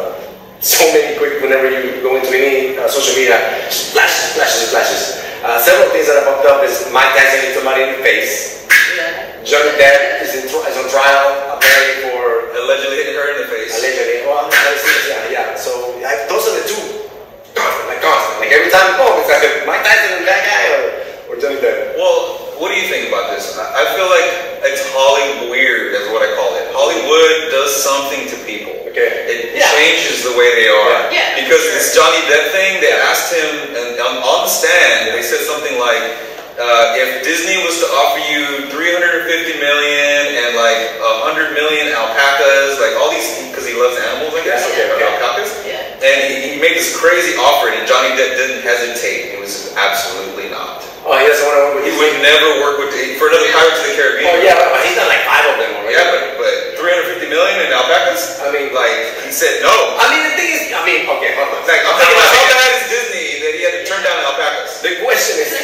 whenever you go into any social media, flashes. Several things that have popped up is Mike Tyson hit somebody in the face. Johnny Depp is on trial, apparently for Allegedly hitting her in the face. Allegedly. Well, yeah. So those are the two. Constant. Like every time you go, it's like Mike Tyson and that guy or Johnny Depp. Well, what do you think about this? I feel like it's Hollywood weird, is what I call it. Hollywood does something to people. Okay. It changes the way they are. Yeah. Because this Johnny Depp thing, they asked him, and on the stand, they said something like, if Disney was to offer you $350 million and like 100 million alpacas, like all these, because he loves animals, I guess, alpacas. Yeah. And he made this crazy offer, and Johnny Depp didn't hesitate. It was absolutely not. Oh, he doesn't want to work with He would never work for another Pirates of the Caribbean. Oh, yeah, but he's done like 5 of them already. Yeah, but 350 million in alpacas? I mean, like, he said no. The thing is, okay, hold on. Like, I'm thinking about how bad is Disney that he had to turn down alpacas? The question is,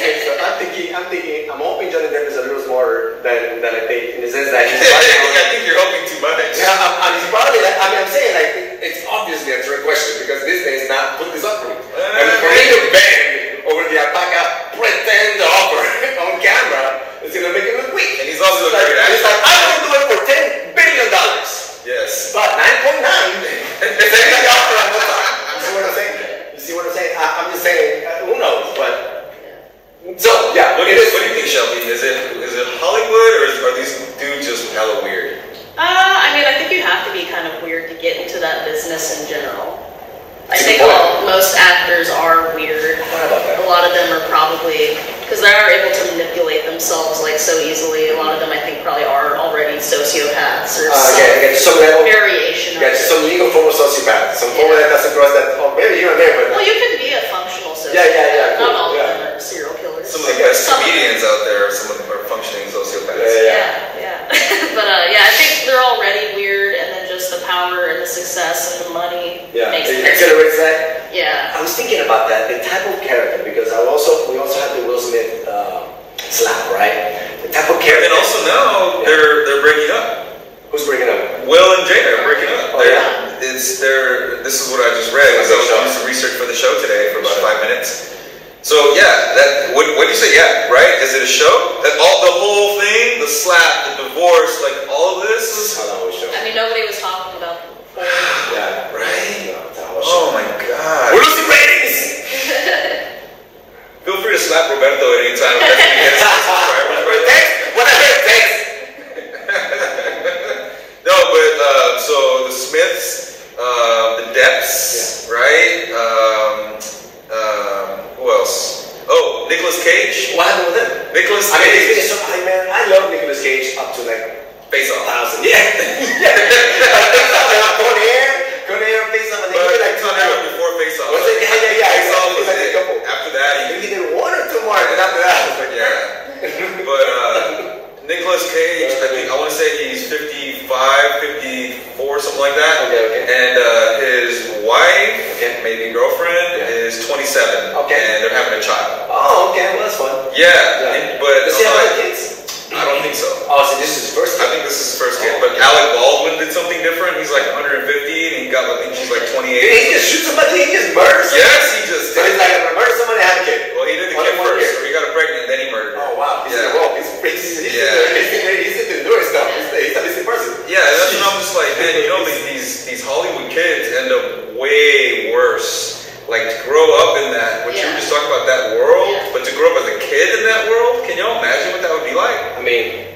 I'm hoping Johnny Depp is a little smarter than I think, in the sense that he's I think you're hoping too much. Yeah, he's probably like, I'm saying like, it's obviously a trick question because Disney is not put this up for me. And for me to bend over the alpaca pretend offer on camera is going to make him look weak. And he's also a great actor. He's like, I'm going to do it for $10 billion. Yes. But 9.9 is the offer at one time. You see what I'm saying? I'm just saying, who knows? But so yeah. What do you think, Shelby? Is it Hollywood or are these dudes just hella weird? I think you have to be kind of weird to get into that business in general. I think most actors are weird. A lot of them are probably, because they are able to manipulate themselves like so easily. A lot of them, I think, probably are already sociopaths or some variation. Yeah, some legal form of sociopath. Some form that doesn't cross that. Oh, maybe here and there, but well, you can be a functional sociopath. Yeah. Not all of them are serial killers. Some of the best comedians out there, some of them are functioning sociopaths. Yeah. But I think they're already weird, and then just the power and the success and the money makes it accelerates that. Yeah. I was thinking about that, the type of character, because we also had the Will Smith slap, right? The type of character. And also now they're breaking up. Who's breaking up? Will and Jada are breaking up. Oh yeah. This is what I just read. I was doing some research for the show today for about 5 minutes. So yeah, what do you say? Yeah, right? Is it a show? That the whole thing, the slap, the divorce, like all of this is. I mean, nobody was talking about them before. Yeah, right. Oh my God. We're losing ratings. Feel free to slap Roberto at any time. That's when you get subscribers, right? Thanks. No, but so the Smiths, the Depps, right? Who else? Oh, Nicolas Cage. What happened with him? Nicolas Cage. I love Nicolas Cage up to like Face Off. 1,000. Yeah. Con Air, Face Off, and then he did like Ton Air before Face Off. Was it? Yeah. Face Off was like it. a couple. After that, He did 1 or 2 more, and after that, I was like, yeah. But Nicolas Cage, I want to say he's 55, 58 Okay. maybe girlfriend, is 27. Okay. And they're having a child. Oh, okay, well, that's fun. Yeah. But Does he have other kids? I don't think so. Oh, so this is his first I kid? think this is his first kid. But Alec Baldwin did something different. He's like 150 and he got, I think she's like 28. Did he just shoot somebody? He just murdered somebody? Yes, he just So did. he's like, I'm gonna murder somebody, have a kid. Well, he did the Only kid 1 first. year. So he got her pregnant and then he murdered her. Oh, wow. He's in Yeah. the role. He's doing stuff. He's a busy person. Yeah, that's when I'm just like, man, you know, these Hollywood kids end up way worse. Like, to grow up in that, what you were just talking about, that world, but to grow up as a kid in that world, can y'all imagine what that would be like? I mean,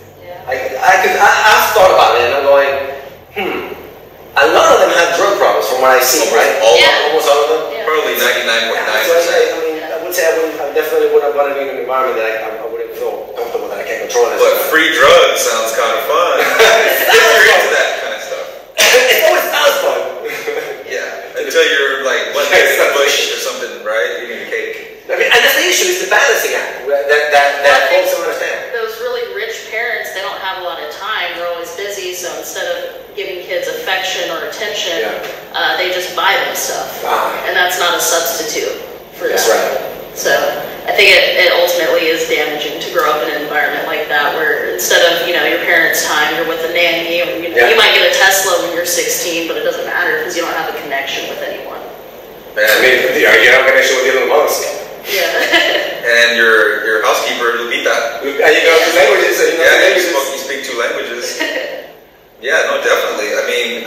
I've thought about it and I'm going, a lot of them have drug problems from what I see, right? Almost all of them. Yeah. Probably 99.9%. I mean, I would say I definitely wouldn't want to be in an environment that I wouldn't feel comfortable that I can't control it. But free drugs sounds kind of fun. If you're into that kind of stuff. It always sounds fun. Yeah, until you're like one day in a bush or something, right? You need a cake. I mean, and that's the issue, is the balancing act that folks don't understand. Those really rich parents, they don't have a lot of time. They're always busy, so instead of giving kids affection or attention, they just buy them stuff. And that's not a substitute for that. That's right. So I think it ultimately is damaging to grow up in an environment like that, where instead of, your parents' time, you're with a nanny, or you might get a Tesla when you're 16, but it doesn't matter because you don't have a connection with anyone. Man. I mean, you have a connection with Elon Musk. Yeah. And your housekeeper, Lupita. You know the languages. You speak 2 languages. Yeah, no, definitely. I mean,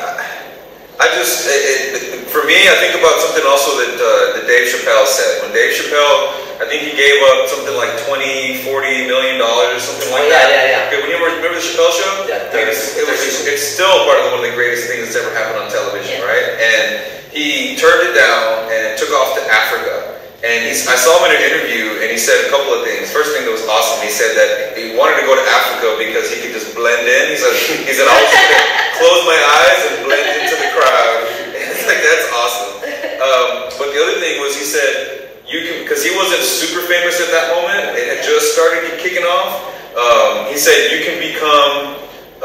for me, I think about something also that Dave Chappelle said. When Dave Chappelle, I think he gave up something like $20, $40 million or something like that. Yeah. Okay, remember the Chappelle Show? Yeah. It's still part of one of the greatest things that's ever happened on television, right? And he turned it down and took off to Africa. And I saw him in an interview, and he said a couple of things. First thing that was awesome, he said that he wanted to go to Africa because he could just blend in. He said I was just gonna close my eyes and blend into the crowd. And it's like, that's awesome. But the other thing was, he said because he wasn't super famous at that moment. It had just started kicking off. He said you can become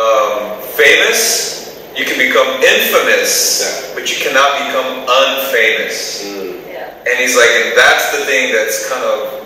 famous, you can become infamous, but you cannot become unfamous. And he's like, and that's the thing that's kind of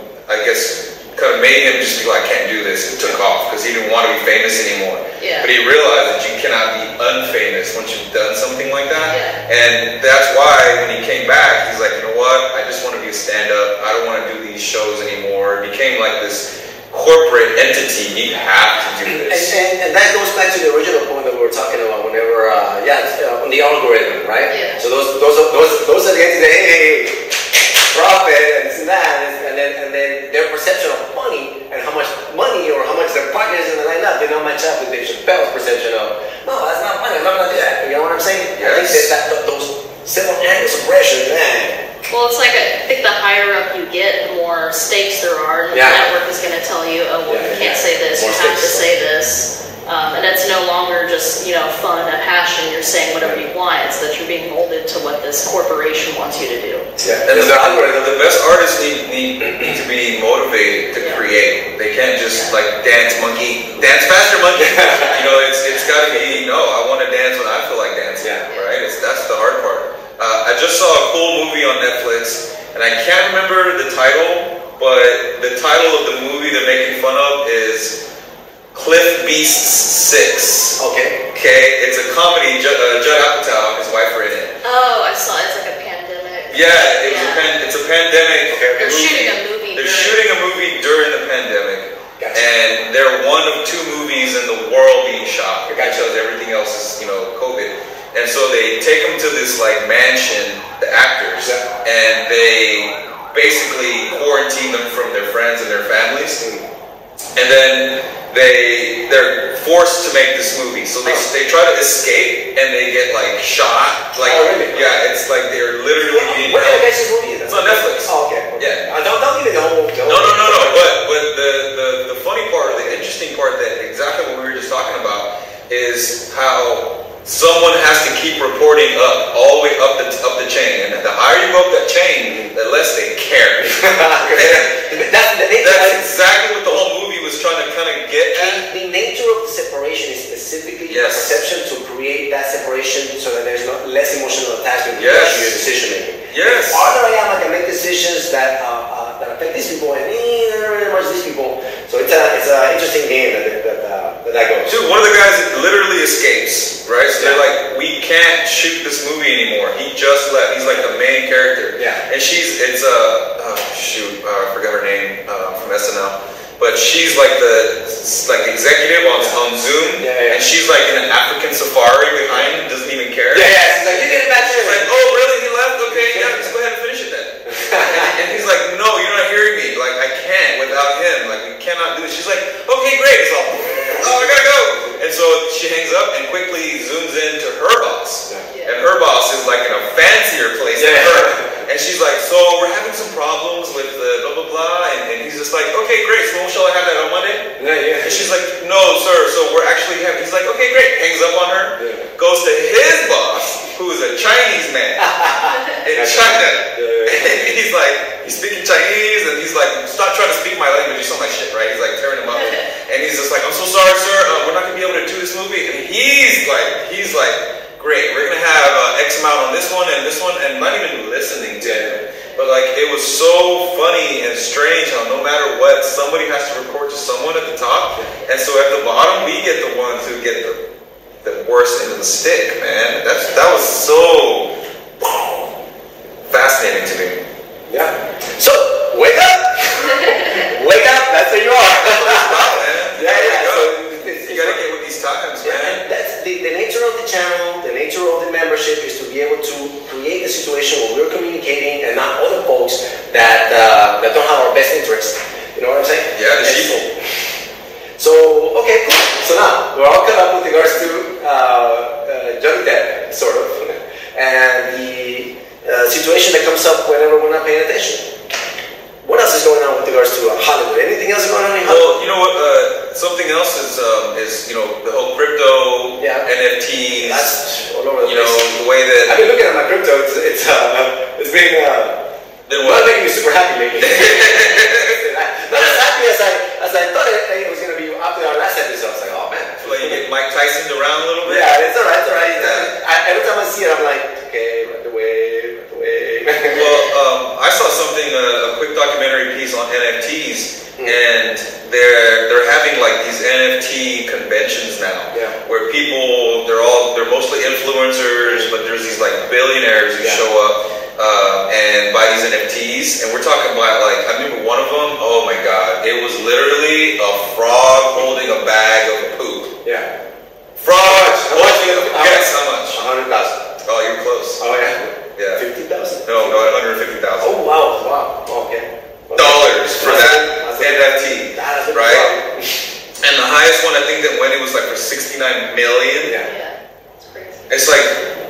made him just be like, I can't do this, and took off because he didn't want to be famous anymore. Yeah. But he realized that you cannot be unfamous once you've done something like that. Yeah. And that's why when he came back, he's like, you know what? I just want to be a stand-up. I don't want to do these shows anymore. It became like this corporate entity. You have to do this. And that goes back to the original point that we were talking about whenever, on the algorithm, right? Yeah. So those are the entities that, hey, profit and this and that, and then their perception of money and how much money or how much their partners in the lineup, they don't match up with Dave Chappelle's perception of, no, that's not money, I'm not gonna do that. You know what I'm saying? Yes. I think that those several angles of pressure, man. Well, it's like, I think the higher up you get, the more stakes there are, and the network is going to tell you, oh, well, you can't say this, you have to say this. And it's no longer just, fun, a passion, you're saying whatever you want. It's that you're being molded to what this corporation wants you to do. Yeah. And the best artists need to be motivated to create. They can't just dance faster, monkey. It's got to be, no, I want to dance when I feel like dancing, right? That's the hard part. I just saw a cool movie on Netflix, and I can't remember the title, but the title of the movie they're making fun of is Cliff Beasts 6. Okay, it's a comedy. Judd Apatow and his wife are in it. Oh, I saw it. It's like a pandemic. Yeah, it's a pandemic. They're shooting a movie. They're shooting a movie during the pandemic. Gotcha. And they're one of 2 movies in the world being shot because everything else is, COVID. And so they take them to this mansion, the actors, and they basically quarantine them from their friends and their families. And then they're forced to make this movie. So they try to escape and they get shot. Really? Yeah, it's like they're literally being. What kind of guy's movie is that? It's on Netflix. Oh, okay. Yeah. Don't give me the whole. No. But the funny part, or the interesting part, that exactly what we were just talking about, is how someone has to keep reporting up, all the way up the chain, and the higher you go up that chain, the less they care. That's exactly what the whole movie was trying to kind of get at. The nature of the separation is specifically the perception to create that separation so that there's less emotional attachment to your decision making. Yes. The farther I am, I can make decisions that affect these people and not really much these people. So it's an interesting game that I go to. Dude, one of the guys literally escapes, right? So they're like, we can't shoot this movie anymore. He just left. He's like the main character. Yeah. And I forgot her name from SNL. But she's like the executive on Zoom. Yeah. And she's like in an African safari behind, doesn't even care. Yeah, she's like, you get it back there. She's like, oh really? He left? Okay, yeah, just go ahead and finish it then. and he's like, no, you're not hearing me. Like, I can't without him. Like, we cannot do this. She's like, okay, great. It's all, I gotta go. And so she hangs up and quickly zooms into her boss. Yeah. And her boss is like in a fancier place than her. And she's like, so we're having some problems with the blah, blah, blah. And he's just like, okay, great. So when shall I have that on Monday? Yeah. And she's like, no, sir. So we're actually having, he's like, okay, great. Hangs up on her. Yeah. Goes to his boss, who is a Chinese man in China. And he's like, he's speaking Chinese, and he's like, stop trying to speak my language. You sound like shit, right? He's like tearing him up. And he's just like, I'm so sorry, sir. We're not going to be able to do this movie. And he's like, great, we're gonna have X amount on this one, and not even listening to him. But like, it was so funny and strange how no matter what, somebody has to report to someone at the top, and so at the bottom, we get the ones who get the worst end of the stick, man. That was so fascinating to me. Yeah. So, wake up! Wake up, that's where you are. Yeah. So, you gotta get with these times, man. And that's the nature of the channel, the nature of the membership is to be able to create a situation where we're communicating and not other folks that don't have our best interest. You know what I'm saying? Yeah, the sheeple. So, okay, cool. So now, we're all caught up with regards to Johnny Depp, sort of, and the situation that comes up whenever we're not paying attention. What else is going on with regards to Hollywood? Anything else going on in Hollywood? Well, you know what? Something else is the whole crypto, NFTs. That's all over the place. place. The way that I've been looking at my crypto. It's been not making me super happy lately. Not as happy as I thought it was going to be after our last episode. I was like, oh man. Like you get Mike Tyson around a little bit. Yeah, it's alright. Yeah. Every time I see it, I'm like, okay, right away. Well, I saw something, a quick documentary piece on NFTs, and they're having like these NFT conventions now, where people they're mostly influencers, but there's these like billionaires who show up and buy these NFTs, and we're talking about like, I remember one of them. Oh my god, it was literally a frog holding a bag of poop. Yeah. Frog. Guess how much? 100,000. Oh, you're close. Oh yeah. Yeah. 50,000. No, 150,000. Oh wow. Okay. Dollars for that NFT, right? And the highest one I think that went, it was like for 69 million. Yeah, it's crazy. It's like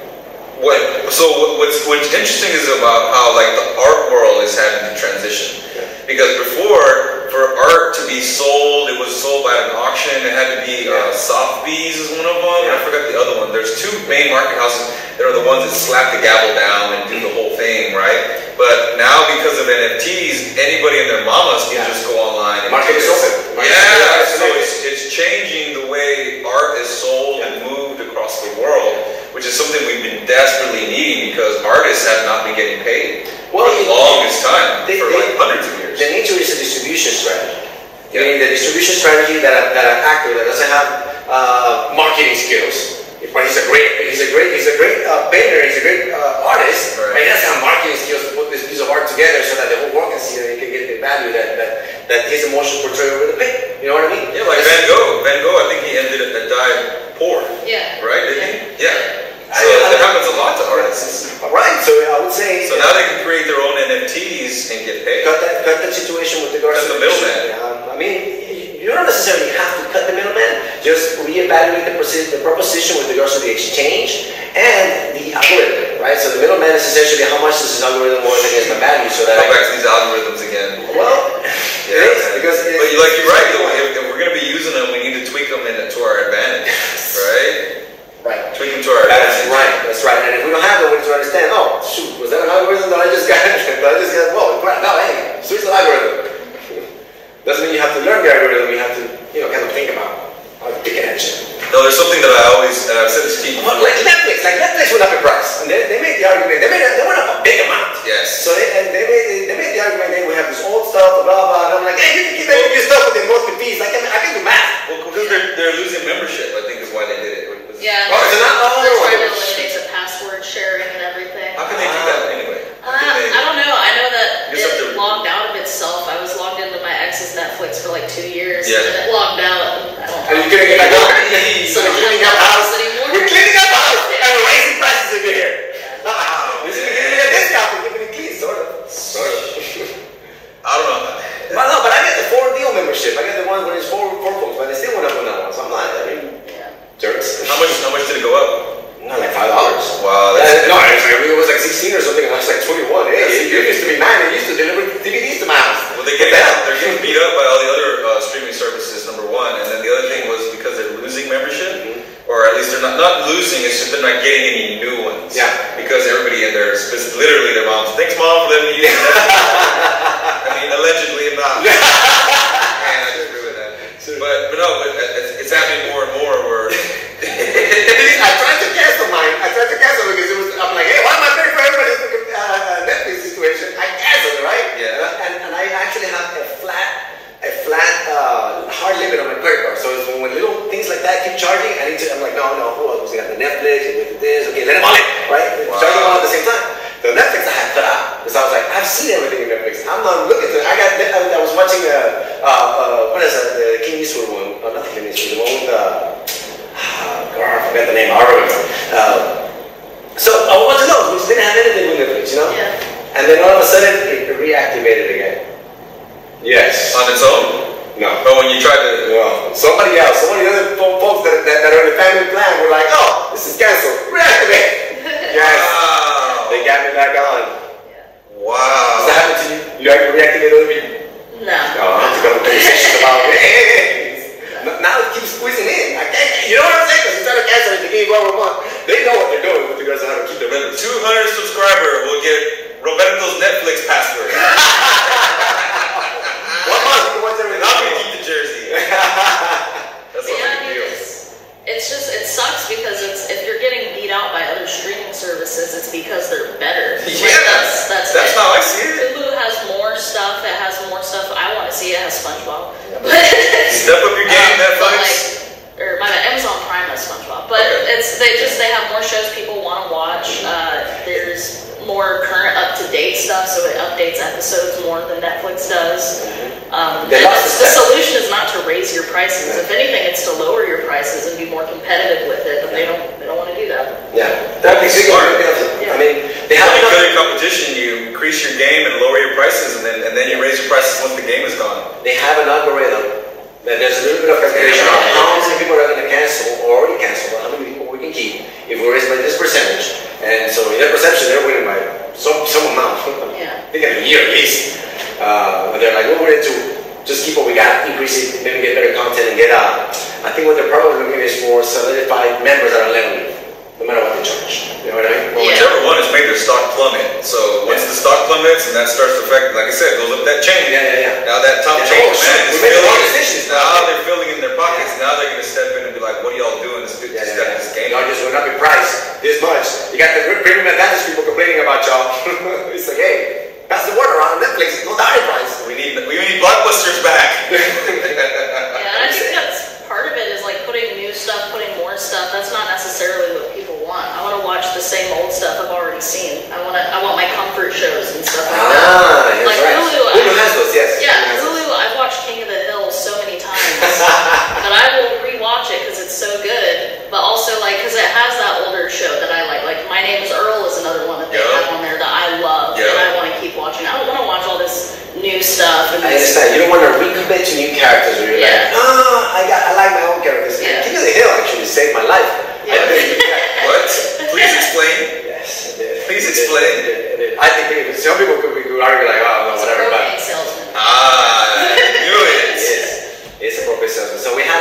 what's interesting is about how like the art world is having to transition, because before, for art to be sold, it was sold by an auction. It had to be Sotheby's is one of them. I forgot the other one. There's two main market houses that are the ones that slap the gavel down and do the whole thing, right? But now because of NFTs, anybody and their mamas can just go online and market is open. So it's changing the way art is sold and moved across the world, which is something we've been desperately needing because artists have not been getting paid for the longest time, for like hundreds of years. The nature is a distribution strategy. Meaning the distribution strategy that an actor that doesn't have marketing skills, but he's a great painter, he's a great artist, but he doesn't have marketing skills to put this piece of art together so that the whole world can see it and he can get the value that his emotion portray over the paint. You know what I mean? Yeah, like Van Gogh. Van Gogh, I think he died poor. Yeah. Right? Didn't he? Yeah. So that happens a lot to artists. Right, so I would say... So now they can create their own NFTs and get paid. Cut that situation with regards to the middleman. I mean, you don't necessarily have to cut the middleman. Just reevaluate the proposition with regards to the exchange and the algorithm, right? So the middleman is essentially how much does this algorithm worth against my value, so that go back to these algorithms again. Well, it is because but you're right. If we're going to be using them, we need to tweak them to our advantage, right? Right. Tweak them to our advantage. That's right. And if we don't have them, we need to understand. Oh, shoot, was that an algorithm that I just got? Whoa, no, hey, switch the algorithm. Doesn't mean you have to learn the algorithm. You have to, kind of think about how to pick an action. No, there's something that I've said this to you. Like Netflix went up in price, and they made the argument. They went up a big amount. started my day, we have this old stuff, blah, blah, and I'm like, hey, you can keep making your stuff with the monthly fees. I can do math. Well, because they're losing membership, I think is why they did it. Yeah. Oh, it's not, They're trying to eliminate the password sharing and everything. How can they do that anyway? I don't know. I know that Guess up it to- logged out of itself. I was logged into my ex's Netflix for like 2 years, Yeah. and it logged out. And I don't And you're gonna get back up. So So we're I'm cleaning not up house. anymore. We're cleaning up house and we're raising prices over here. This is giving me a discount for keeping it clean, sort of. I don't know. But I get the 4 deal membership. I get the one when it's four folks, but they still went up on that one. So I'm like, I mean, Yeah. jerks. How much did it go up? Not like $5. Wow, that's No, it was like 16 or something, and I was like 21. Hey, you used to be mine. They used to deliver DVDs to my house. well, they're getting beat up by all the other streaming services. Number one, and then the other thing was because they're losing membership, or at least they're not losing. It's just they're not getting any new ones. Yeah. Because everybody in there is literally their moms. Thanks, mom, for letting me use it. I mean, allegedly, I'm not. And I just agree with that. But no, but it's happening more and more where. I tried to cancel mine. Because it was. I'm like, hey, why am I paying for everybody's Netflix situation? I canceled it, right? Yeah. And I actually have a flat hard limit on my credit card. So it's when little things like that keep charging, I'm like, no, who else? We got the Netflix, we got this, okay, let them on it, right? Charge them all at the same time. The Netflix I had cut out because I was like, I've seen everything in Netflix. I'm not looking to. I was watching what is that? The Clint Eastwood one? Oh, not the Clint Eastwood. The one with I forgot the name. I remember. So I wanted to know because didn't have anything with Netflix, you know. Yeah. And then all of a sudden it reactivated again. Yes. On its own? No. But when you try to. Well, somebody else, some of the other folks that are in the family plan were like, oh, this is canceled. Reactivate. Yes. Wow. They got me back on. Wow. Does that happen to you? You like to reactivate other people? No. No, I have to go to conversations about it. Now it keeps squeezing in. I can't, you know what I'm saying? Because instead of canceling the game over a month, they know what they're doing with regards to how to keep their members. 200 subscriber will get Roberto's Netflix password. 1 month, you can watch everything. And I'm gonna keep the jersey. That's what Yeah, I'm deal. it's just, it sucks because if you're getting beat out by other streaming services, it's because they're better. Yeah, that's that's how I see it. Hulu has more stuff. It has more stuff I want to see. It has SpongeBob. Step up your game, But Netflix. or my bad, Amazon Prime has SpongeBob. But Okay. they have more shows people want to watch. There's more current up-to-date stuff, so it updates episodes more than Netflix does. They And lost the the- solution is not to raise your prices. If anything, it's to lower your prices and be more competitive with it. But they don't want to do that. Yeah, that'd be Smart. I mean, they have When you enough. kill your competition, you increase your game and lower your prices, and then you raise your prices once the game is gone. They have an algorithm that there's a little bit of calculation on how many people are going to cancel or already cancel, but how many people we can keep if we raise by this percentage. And so in their perception, they're winning by some amount. Yeah. I think in a year at least. But they're like, we're going to just keep what we got, increase it, maybe get better content and get I think what they're probably looking is for solidified members that are leveling, no matter what they charge. You know what I mean? Well, Yeah. whichever one has made their stock plummet. So once the stock plummets and that starts to affect, like I said, goes up that chain. Yeah. Now that top Yeah. chain Oh, man shoot, is we made the wrong filling. decisions. Now they're filling in their pockets. Now they're going to step in and be like, "What are y'all doing? This game." Y'all just went up in price this much. You got the premium advantage people complaining about y'all. It's like, hey, pass the word around Netflix, no higher price. We need blockbusters back. Yeah, and I think that's part of it is like putting new stuff, putting more stuff. That's not necessarily what people want. I want to watch the same old stuff I've already seen. I want my comfort shows and stuff like that. That's Like right. Hulu, Hulu has those, yes. Yeah, Hulu. I've watched King of the Hill so many times, but I will rewatch it because it's so good. But also like because it has that older show that I like. Like My Name Is Earl is another one that they Yeah. have on there that I love Yeah. and I want to keep watching. I don't want to watch all this new stuff. And I this, understand. You don't want to recommit to new characters where you're Yeah. like, I like my own characters. Yeah. King of the Hill actually saved my life. Yeah. I think, What? Please explain. yes, it did. Please It did. explain. It did. I think some people could argue like, oh, no, it's a whatever, but propane salesman. I knew it. it's a appropriate salesman. So we had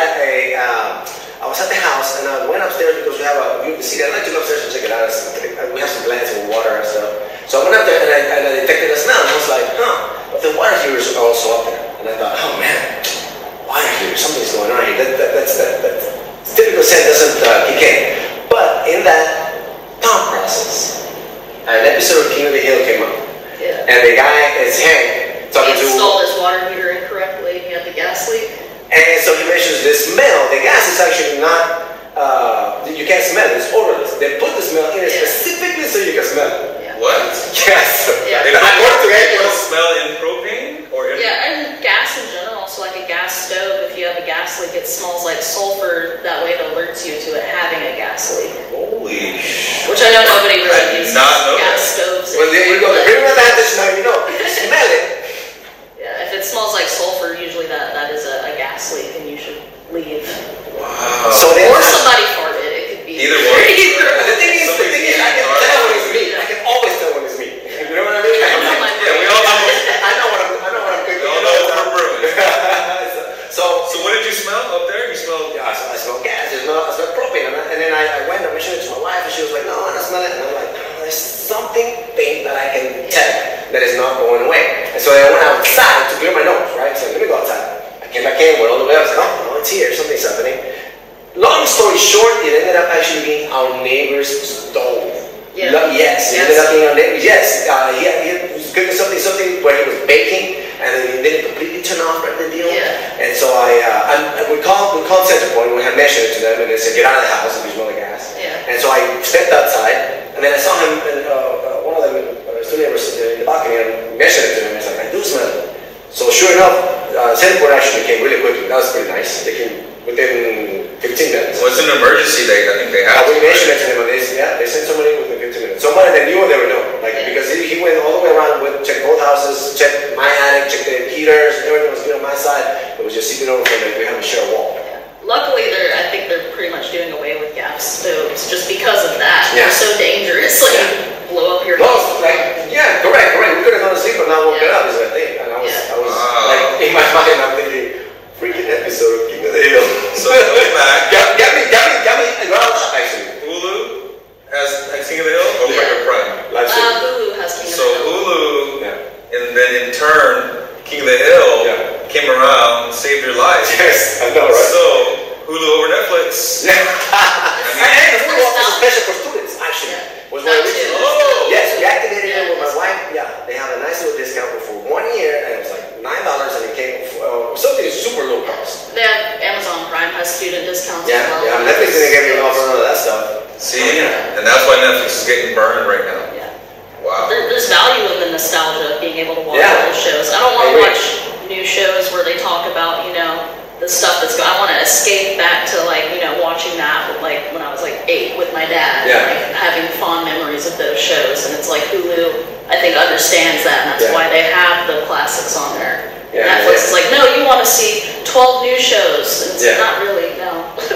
I was at the house and I went upstairs because we have a view of the city. I'd like to go upstairs and check it out. We have some plants and water and stuff. So I went up there and I detected a smell and I was like, but the water heaters are also up there. And I thought, oh man, water heater, something's going on here. That typical scent doesn't kick in. But in that thought process, an episode of King of the Hill came up. Yeah. And the guy is Hank talking He to. installed his water heater incorrectly. He had the gas leak. And so he mentions the smell. The gas is actually not. You can't smell it. It's odorless. They put the smell in it specifically so you can smell it. Yeah. What? Yes. Yeah. They According to Hank, don't smell in propane or in? Yeah, and gas in general. So like a gas stove, if you have a gas leak, it smells like sulfur. That way it alerts you to it having a gas leak. Holy shit. Which I know nobody I really did uses not know gas that. stoves. well, there you go. The bring advantage now. You know, if you smell it. Yeah, if it smells like sulfur, usually that is a gas leak, and you should leave. Wow. So then, Or somebody farted. It could be Either one. the thing is, I can tell when it's me. I can always tell when it's me. You know what I mean? Yeah, we all know. I know what I'm cooking. We all know what we're brewing. So So what did you smell up there? You smelled. yeah, I smell gas. I smell propane. And then I went and mentioned it to my wife, and she was like, "No, I don't smell it." And I'm like, "Oh, there's something faint that I can tell that is not going away." And so I went outside to clear my nose, right? So let me go outside. I came back in, went all the way up. I was like, "Oh, no, it's here. Something's happening." Long story short, it ended up actually being our neighbor's stove. Yeah. Yes, it ended up being our neighbor's. Yes, he was cooking something where he was baking, and then he didn't completely turn off right the deal. Yeah. And so we called Centerpoint. We had mentioned it to them, and they said, "Get out of the house if you smell the gas." Yeah. And so I stepped outside, and then I saw him, and one of them, two neighbors in the balcony, and mentioned it to him. He's like, "I do smell it." So sure enough, Centerpoint actually came really quickly. That was pretty nice. They came within 15 minutes. Well, it's an emergency. I think they have. We mentioned it to them, and they sent somebody within 15 minutes. Somebody that knew what they were doing, because he went all the way around, checked both houses, checked my attic, checked the heaters, everything was good on my side. It was just sitting over from we have to share a wall. Luckily, I think they're pretty much doing away with gas stoves just because of that. Yeah. They're so dangerous. Like, Yeah. you blow up your No, house. correct. We could have gone to sleep and not woken up, is what I think. And I was Wow. like, in my mind, I'm thinking, freaking episode of King of the Hill. So going back, got me, actually. Hulu has King of the Hill or Yeah. Prime? Live stream. Hulu has King So of the Hill. Hulu, Yeah. and then in turn, King of the Hill Yeah. came around and saved your life. Yes, I know, right? So Hulu over Netflix. Yeah. And the Hulu was special for students, actually. Was my That original. too. Oh. Yes, we activated it with my Yeah. wife. Yeah, they have a nice little discount for 1 year, and it was like $9, and it came something super low cost. They have Amazon Prime has student discounts Yeah, as well. yeah. Netflix didn't give me an offer none of that stuff. See, and that's why Netflix is getting burned right now. Yeah. Wow. There's value in the nostalgia of being able to watch Yeah. old shows. I don't I want to agree. watch new shows where they talk about, the stuff that's going. I want to escape back to watching that when I was 8 with my dad. Yeah. Having fond memories of those shows, and it's like Hulu, I think, understands that, and that's Yeah. why they have the classics on there. Yeah, Netflix yeah. is like, no, you want to see 12 new shows, and it's Yeah. not really, no.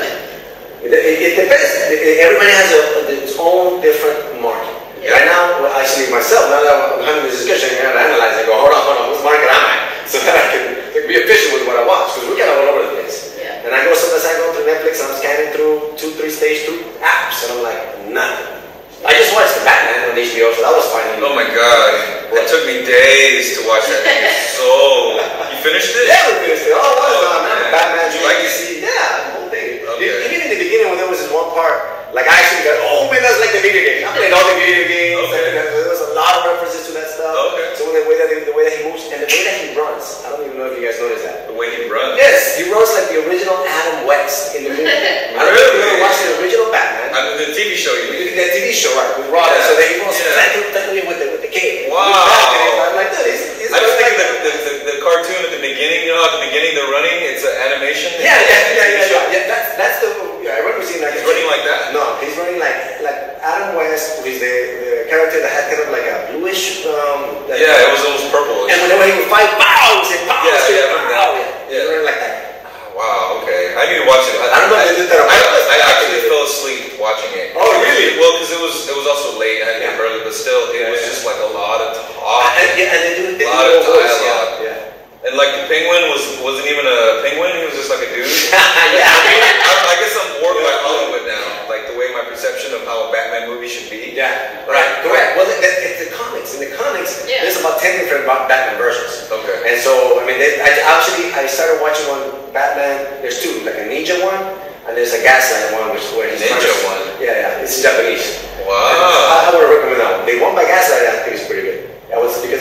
It depends. Everybody has its own different market. Yeah. Right now, actually myself, now that I'm having this discussion, I gotta analyze it. Go, hold on, whose market am I? So that I can be efficient with what I watch, because we're kind of all over the place. Yeah. And sometimes I go through Netflix and I'm scanning through 2-3 stage 2 apps, and I'm like, nothing. I just watched the Batman on HBO, so that was fine. Oh my god. It took me days to watch that thing. You finished it? Yeah, we finished it. Oh, what is Oh, that? man. Batman, Did you like it? DC. Yeah, the whole thing. Okay. Even in the beginning, when there was this one part, I actually got, oh man, that's like the video game. I played all the video games. Okay. There was a lot of references to that stuff. Okay. So the way that he moves and the way that he runs, I don't even know if you guys noticed that. The way he runs. Yes, he runs like the original Adam West in the movie. I don't know if you ever watched the original Batman. The TV show you mean? The TV show, right, with Rod. Yeah. So that he runs Yeah. technically with the cape. Wow. I'm like, dude, he's I just think like, of the cartoon at the beginning, at the beginning they're running, it's an animation. Yeah. That's the. Yeah, I remember seeing that. He's running like that? No, he's running like Adam West, who is the character that had kind of like a bluish. Yeah, it was almost purple. And whenever he would fight, pow! He said, pow! Yeah, straight, yeah, pow! yeah. He's running like that. Wow, okay. I need to watch it. I don't know if they did that on purpose. I actually fell asleep watching it. Oh, really? Well, because it was also late. I had to get up early, but still, it was just like a lot of talk. And they do a lot of voice, dialogue. yeah. And like the penguin wasn't even a penguin. He was just like a dude. Yeah. I guess I'm warped by Hollywood now. Like the way my perception of how a Batman movie should be. Yeah, right, correct. Well, it's the comics. In the comics, there's about 10 different Batman versions. Okay. And so, I mean, I started watching one Batman. There's two, like a ninja one, and there's a gaslight one, where he's Ninja one? Yeah, it's in Japanese. Wow. I would recommend that one. The one by Gaslight, I think is pretty good. That was because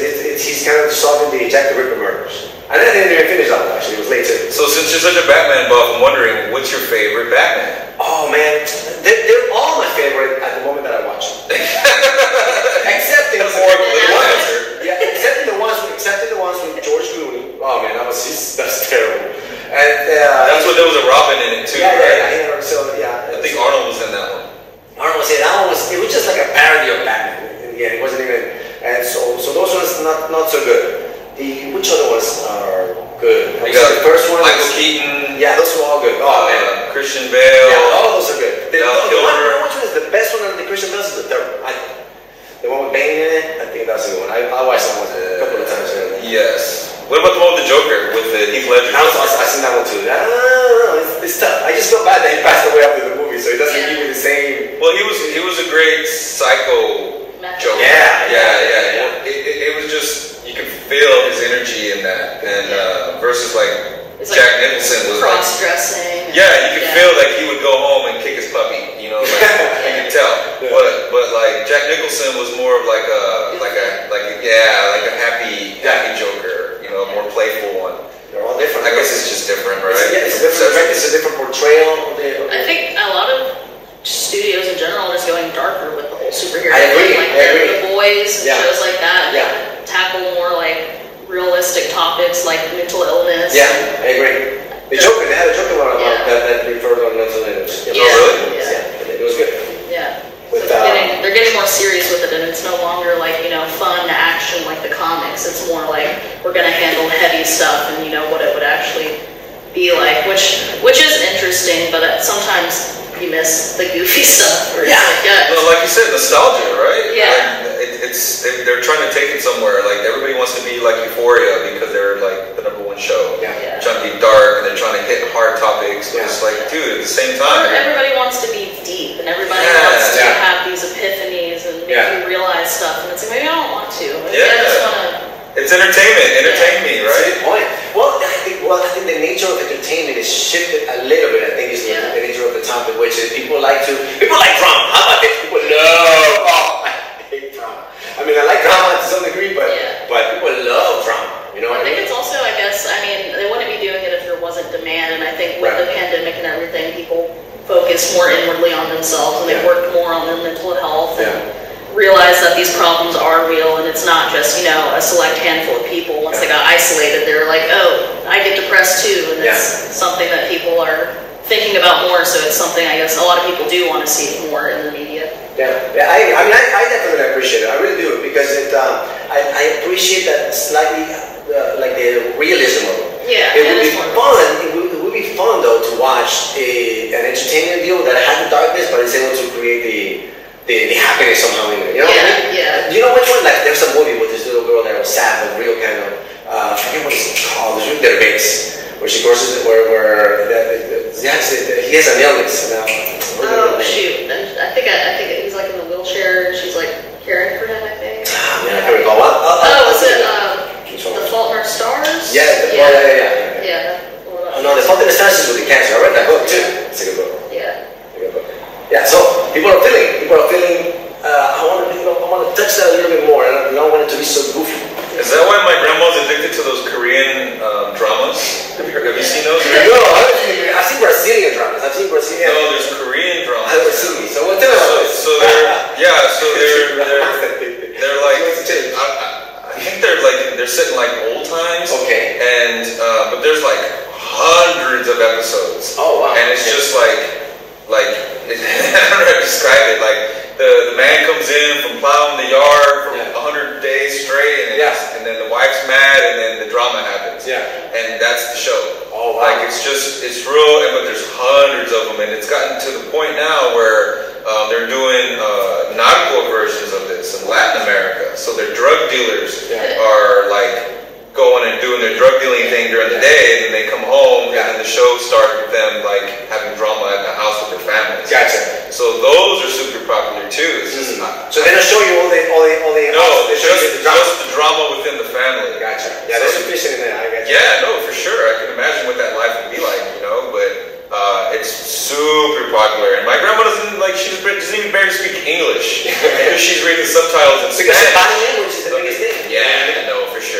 he's kind of solving the Jack the Ripper murders. And I didn't even finish that one, actually. It was late too. So since you're such a Batman buff, I'm wondering, what's your favorite Batman? Oh man, they're all my favorite at the moment that I watch them. Excepting That's a for good the ones, answer. yeah, excepting the ones with George Clooney. Oh man, that's terrible. And That's what there was a Robin in it too, right? Yeah. I think Arnold was in that one. Arnold was in that one. It was just like a parody of Batman. Yeah, it wasn't even. And so those ones not so good. Which other ones are good? You got the first one. Michael Keaton. Yeah, those were all good. Oh man, Christian Bale. yeah, all those are good. The Kilmer. which one is the best one of the Christian Bale? Is the third one. The one with Bane in it. I think that's the one. I watched that one a couple of times. Yes. What about the one with the Joker with the Heath Ledger? I seen that one too. I don't know. It's tough. I just feel bad that he passed away after the movie, so he doesn't give me the same. Well, he was a great psycho Joker. Yeah. It was just, you could feel his energy in that, and versus like It's Jack Nicholson was like, cross-dressing. yeah, you could feel like he would go home and kick his puppy, you know, like, you could tell. Yeah. But like Jack Nicholson was more of like a happy Joker, you know, more playful one. They're all different. I guess it's just different, right? It's a different portrayal. I think a lot of studios in general are just going darker with the whole superhero I agree, thing. Like I agree. The Boys and Yeah. shows like that. Yeah. They tackle more like realistic topics like mental illness. Yeah, I agree. They had a Joker one Yeah. that referred on mental illness. Yeah. Oh, really? Yeah. It was good. Yeah. With, So they're getting more serious with it, and it's no longer like, fun action like the comics. It's more like we're gonna handle heavy stuff and what it would actually be like, which is interesting, but sometimes you miss the goofy stuff. Where Yeah. It's like, No, like you said, nostalgia, right? Yeah. Like, they're trying to take it somewhere. Like everybody wants to be like Euphoria because they're like the #1 show. Yeah. They're trying to be dark and they're trying to hit hard topics. But Yeah. it's like, dude, at the same Or time. everybody wants to be deep, and everybody Yeah, wants to yeah. have these epiphanies and make Yeah. you realize stuff. And it's like, maybe I don't want to. Maybe Yeah. I just want to. It's entertainment. Entertain me, That's a right? good point. Well, I think the nature of entertainment is shifted a little bit. I think is Yeah. the nature of the topic, which is people like drama. How about this? People love. Oh, I hate drama. I mean, I like drama to some degree, but people love drama. You know what I I think mean? it's also, they wouldn't be doing it if there wasn't demand. And I think with Right. the pandemic and everything, people focused more inwardly on themselves, and they Yeah. worked more on their mental health. Yeah. And realized that these problems are real, and it's not just a select handful of people. Once they got isolated, they were like, oh, I get depressed too, and it's something that people are thinking about more. So it's something I guess a lot of people do want to see more in the media. Yeah. I definitely appreciate it. I really do, because I appreciate that slightly like the realism of it. Yeah, It would it's be more fun. It would be fun though to watch an entertainment deal that had the darkness, but it's able to create the happiness somehow in it. You know what I mean? Yeah. Do you know which one? Like there's a movie with this little girl that was sad, but real kind of I forget what it's called. It's really their base where she goes to he has an illness now. Oh shoot! I think he's like in the wheelchair, and she's like caring for him. I think. Ah, man, I can't recall. Was it The Fault in Our Stars? Yeah. Yeah. Oh, no, The Fault in Our Stars is with the cancer. I read that book too. It's a good book. Yeah. Yeah, so people are feeling. I want to touch that a little bit more. I don't want it to be so goofy. Is that why my grandma's addicted to those Korean dramas? Have you seen those? No, I've seen Brazilian dramas. No, there's Korean dramas. I've never seen these. So what tell me about this? So they're like, I think they're set in like old times. Okay. And but there's like hundreds of episodes. Oh wow. And it's just like I don't know how to describe it. Like the man comes in from plowing the yard for 100 days straight, and then the wife's mad, and then the drama happens. Yeah. And that's the show. Oh wow. Like it's real, but there's hundreds of them, and it's gotten to the point now where they're doing narco versions of this in Latin America. So their drug dealers are like going and doing their drug dealing thing during the day, and then they come home, and then the show starts with them like having drama at the house with their families. Gotcha. So those are super popular too. It's just So they don't show you all the no, they show you the drama. just the drama within the family. Gotcha. Yeah, there's sufficient in there. I got you. Yeah, no, for sure. I can imagine what that life would be like, but it's super popular. And my grandma doesn't even barely speak English. She's reading the subtitles in Because the Spanish. body language is the biggest thing. Yeah, no, for sure.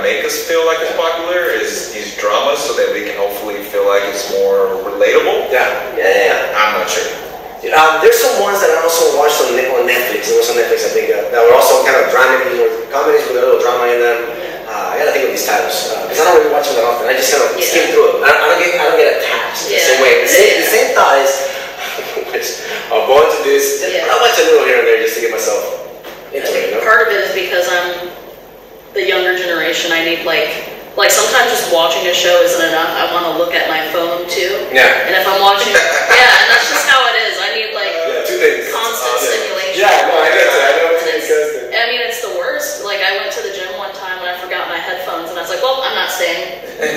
make us feel like it's popular is these dramas, so that we can hopefully feel like it's more relatable. Yeah. I'm not sure. There's some ones that I also watched on Netflix. It was on Netflix, I think, that were also kind of dramedy or comedies with a little drama in them. I gotta think of these titles because I don't really watch them that often. I just kind of skim through them. I don't get attached the same way. The same thought is, I'll go into this. I'll watch a little here and there just to get myself into it. You know? Part of it is because I'm the younger generation. I need like sometimes just watching a show isn't enough. I want to look at my phone too. Yeah. And if I'm watching, and that's just how it is. I need like two things. constant stimulation. Yeah, no, I get that. I know it's disgusting. I mean, it's the worst. Like I went to the gym one time and I forgot my headphones, and I was like, well, I'm not staying. If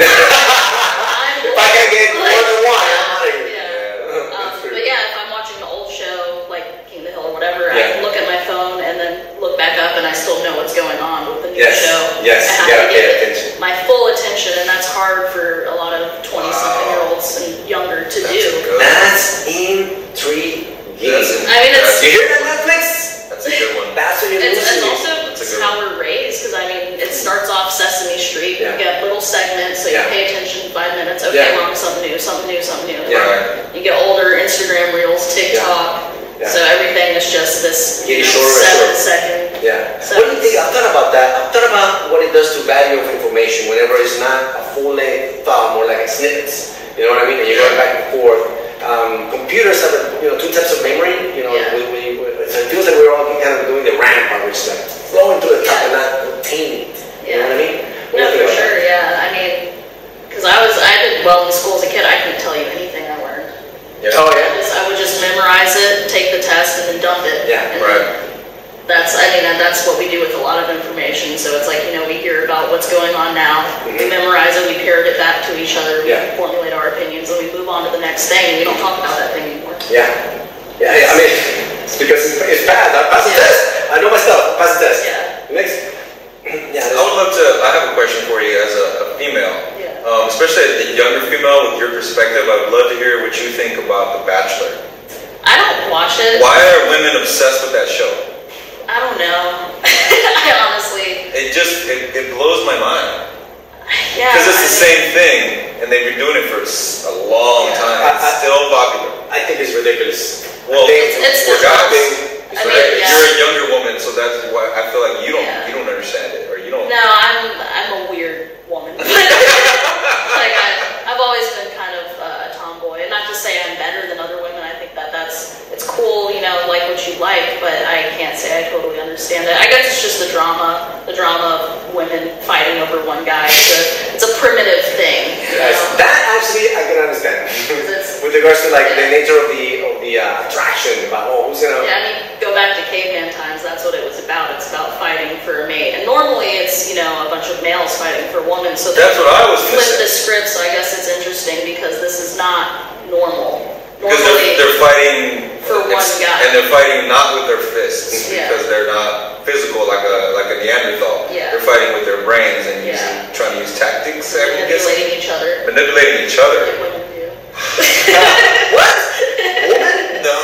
I can get more than one, I'm out of here. But yeah, if I'm watching an old show like King of the Hill or whatever, I can look at my phone and then look back up, and I still know what's going on with the new show. Yes, I have to get attention. my full attention, and that's hard for a lot of 20-something-year-olds and younger to do. That's intriguing. I mean, it's. You hear that, Netflix? That's a good one. That's what you're It's losing. also how we're raised, because I mean, it starts off Sesame Street. You get little segments, so you pay attention 5 minutes. Okay, we're on to something new. Yeah. You get older, Instagram Reels, TikTok. So everything is just this 7-second. Yeah. What do you think? I've thought about that. I've thought about what it does to value of information whenever it's not a full length, more like a snippets. You know what I mean? And you're going back and forth. Computers have two types of memory. So it feels like we're all kind of doing the RAM part, which is like flowing to the top and not containing it. You know what I mean? No, for sure. Yeah. I mean, because I did well in school as a kid. I couldn't tell you anything I learned. Yeah. Oh yeah. I would just memorize it, take the test, and then dump it. Yeah. And right. That's what we do with a lot of information. So it's like, we hear about what's going on now. We memorize it, we parrot it back to each other, we formulate our opinions, and we move on to the next thing, and we don't talk about that thing anymore. Yeah. I mean, it's because it's bad. I pass the test. I know my stuff. I pass the test. Yeah. Next. I would love to, I have a question for you as a female. Especially as a younger female with your perspective, I would love to hear what you think about The Bachelor. I don't watch it. Why are women obsessed with that show? I don't know. I honestly. It blows my mind. Yeah. Because it's the same thing, and they've been doing it for a long time. It's still popular. I think it's ridiculous. Well, it's for guys, you're a younger woman, so that's why I feel like you don't understand it, or you don't. No, I'm a weird woman. I've always been kind of a tomboy, and not to say I'm better than other women. I think it's cool, like what you like, but I can't say I totally understand it. I guess it's just the drama of women fighting over one guy. It's a primitive thing. That actually I can understand. With regards to the nature of the attraction about who's gonna. Yeah, I mean, go back to caveman times. That's what it was about. It's about fighting for a mate, and normally it's a bunch of males fighting for a woman. So that's what I was. Flip the script. So I guess it's interesting because this is not normal. Because they're fighting for one guy, and they're fighting not with their fists because they're not physical like a Neanderthal. Yeah. They're fighting with their brains and trying to use tactics. Manipulating each other. Manipulating each other. Like women do. What? Woman? No.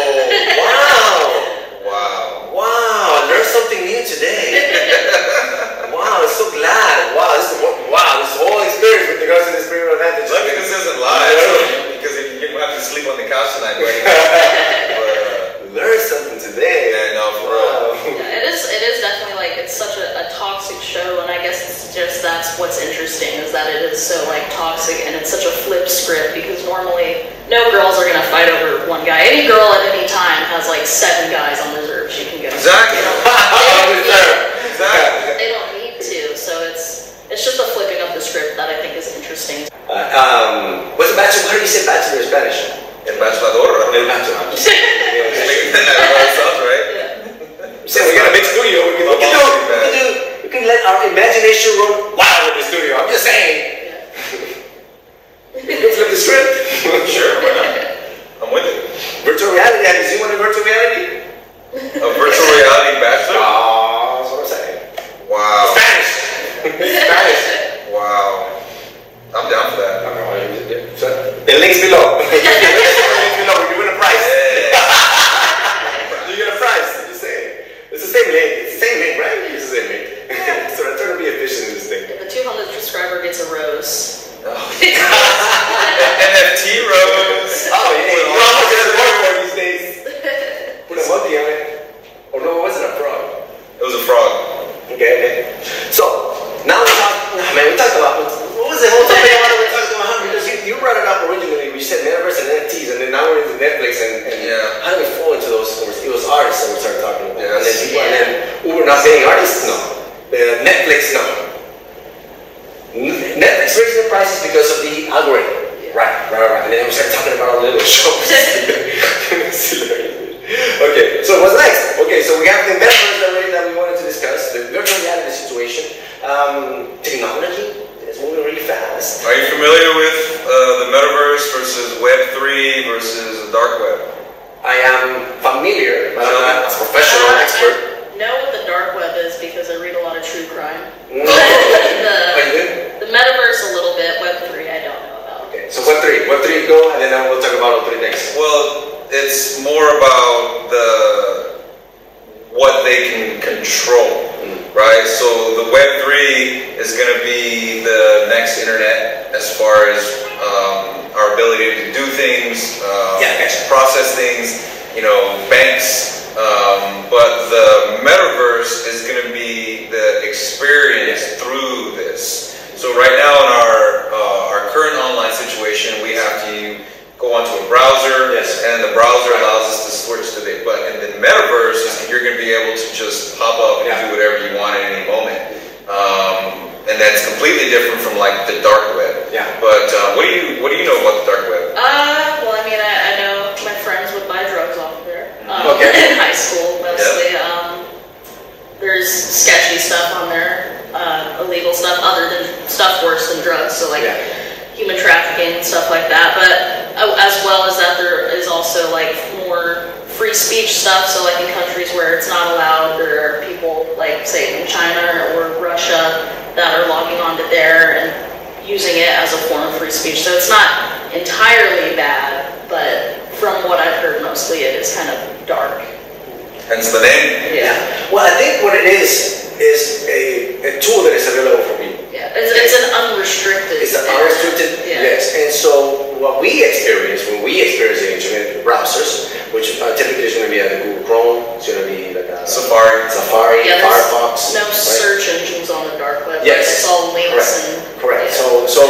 Wow. I learned something new today. Wow, I'm so glad. This whole experience with regards to the spiritual advantage. Lucky this isn't live, because you have to sleep on the couch tonight, right? Learn something today. Yeah, no, for real. Yeah, it is definitely it's such a toxic show, and I guess it's just that's what's interesting is that it is so toxic, and it's such a flip script because normally no girls are gonna fight over one guy. Any girl at any time has 7 guys on reserve she can go. Exactly. Exactly. They don't need to, so it's just the flipping of the script that I think is interesting. What's a bachelor? How do you say bachelor in Spanish? El Bachelor. El Bachelor. That sounds right. So we got a big studio. We can let our imagination run wild in the studio. I'm just saying. We can flip the script. Sure, why not? I'm with it. Virtual reality. Have you seen one in virtual reality? A virtual reality bachelor? Oh, that's what I'm saying. Wow. Spanish. Wow. I'm down for that. The links below. We're giving a prize. You get a prize. I'm just saying. It's the same link. It's the same link, right? It's the same link. So I'm trying to be efficient in this thing. NFTs, and then now we're into Netflix, and how do we fall into those? It was artists that we started talking about, and then people, and then Uber not paying artists, no. Netflix, no. Netflix raised their prices because of the algorithm. Right. And then we started talking about our little shows. Okay, so what's next? Okay, so we have the metaverse already that we wanted to discuss, the virtual reality situation, technology is moving really fast. Are you familiar with the metaverse versus Web3 versus the dark web? I am familiar, but I'm not a professional expert. I know what the dark web is because I read a lot of true crime. The metaverse a little bit, Web3 I don't know about. Okay, so Web3 go, and then we'll talk about Web3 next. Well, it's more about what they can control, right? So the Web3 is going to be the next internet as far as our ability to do things, process things, banks. But the metaverse is going to be the experience through this. So right now in our current online situation, we have to go onto a browser, and the browser allows us to switch to it. But in the metaverse, you're going to be able to just pop up and do whatever you want at any moment. And that's completely different from like the dark web. Yeah. But what do you know about the dark web? Well, I mean, I know my friends would buy drugs off of there. In high school, mostly. There's sketchy stuff on there, illegal stuff, other than stuff worse than drugs. So like human trafficking and stuff like that. But as well as that, there is also like more free speech stuff. So like in countries where it's not allowed, there are people like say in China or Russia that are logging onto there and using it as a form of free speech. So it's not entirely bad, but from what I've heard, mostly it is kind of dark. Hence the name. Yeah. Well, I think what it is a tool that is available for people. Yeah, it's an unrestricted. It's an unrestricted, yes. And so what we experience when we experience the internet browsers, which typically is going to be either Google Chrome, it's going to be like a Safari, Firefox. No search engines on the dark web. Yes. It's all links Correct. and So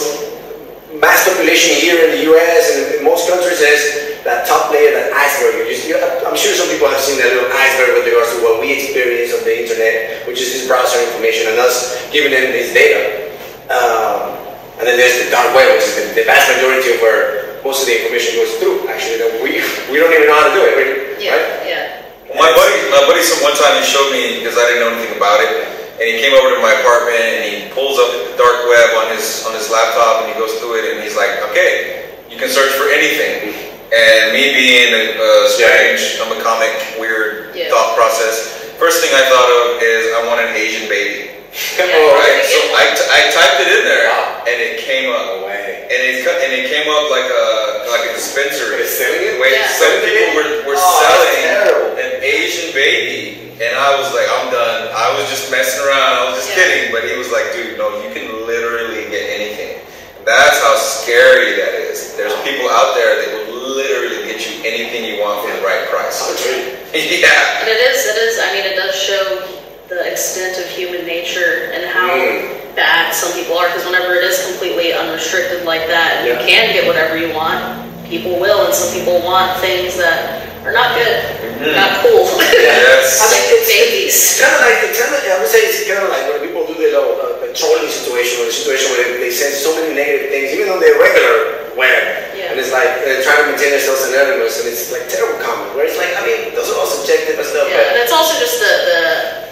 mass population here in the US and in most countries is that top layer, that iceberg. I'm sure some people have seen that little iceberg with regards to what we experience on the internet, which is this browser information and us giving them this data. And then there's the dark web, which is the vast majority of where most of the information goes through. Actually, we don't even know how to do it, right? Yeah. My buddy, one time he showed me, because I didn't know anything about it, and he came over to my apartment and he pulls up the dark web on his laptop and he goes through it and he's like, okay, you can search for anything. And me being strange, I'm a comic, weird thought process. First thing I thought of is I want an Asian baby. Right? So I typed it in there and it came up. And it came up like a dispensary. Some people were selling an Asian baby. And I was like, I'm done. I was just messing around. I was just kidding. But he was like, dude, no, you can literally get anything. That's how scary that is. There's people out there that will literally get you anything you want for the right price. Yeah. But it is. I mean, it does show the extent of human nature and how bad some people are. Because whenever it is completely unrestricted like that, you can get whatever you want. People will, and some people want things that are not good, not cool. Yes. I mean, babies. It's kind of like, I would say it's kind of like when people do the trolling situation, or the situation where they send so many negative things, even on their regular web, and it's like they're trying to maintain themselves anonymous, and it's like terrible comment, where it's like, I mean, those are all subjective and stuff. Yeah, and it's also just the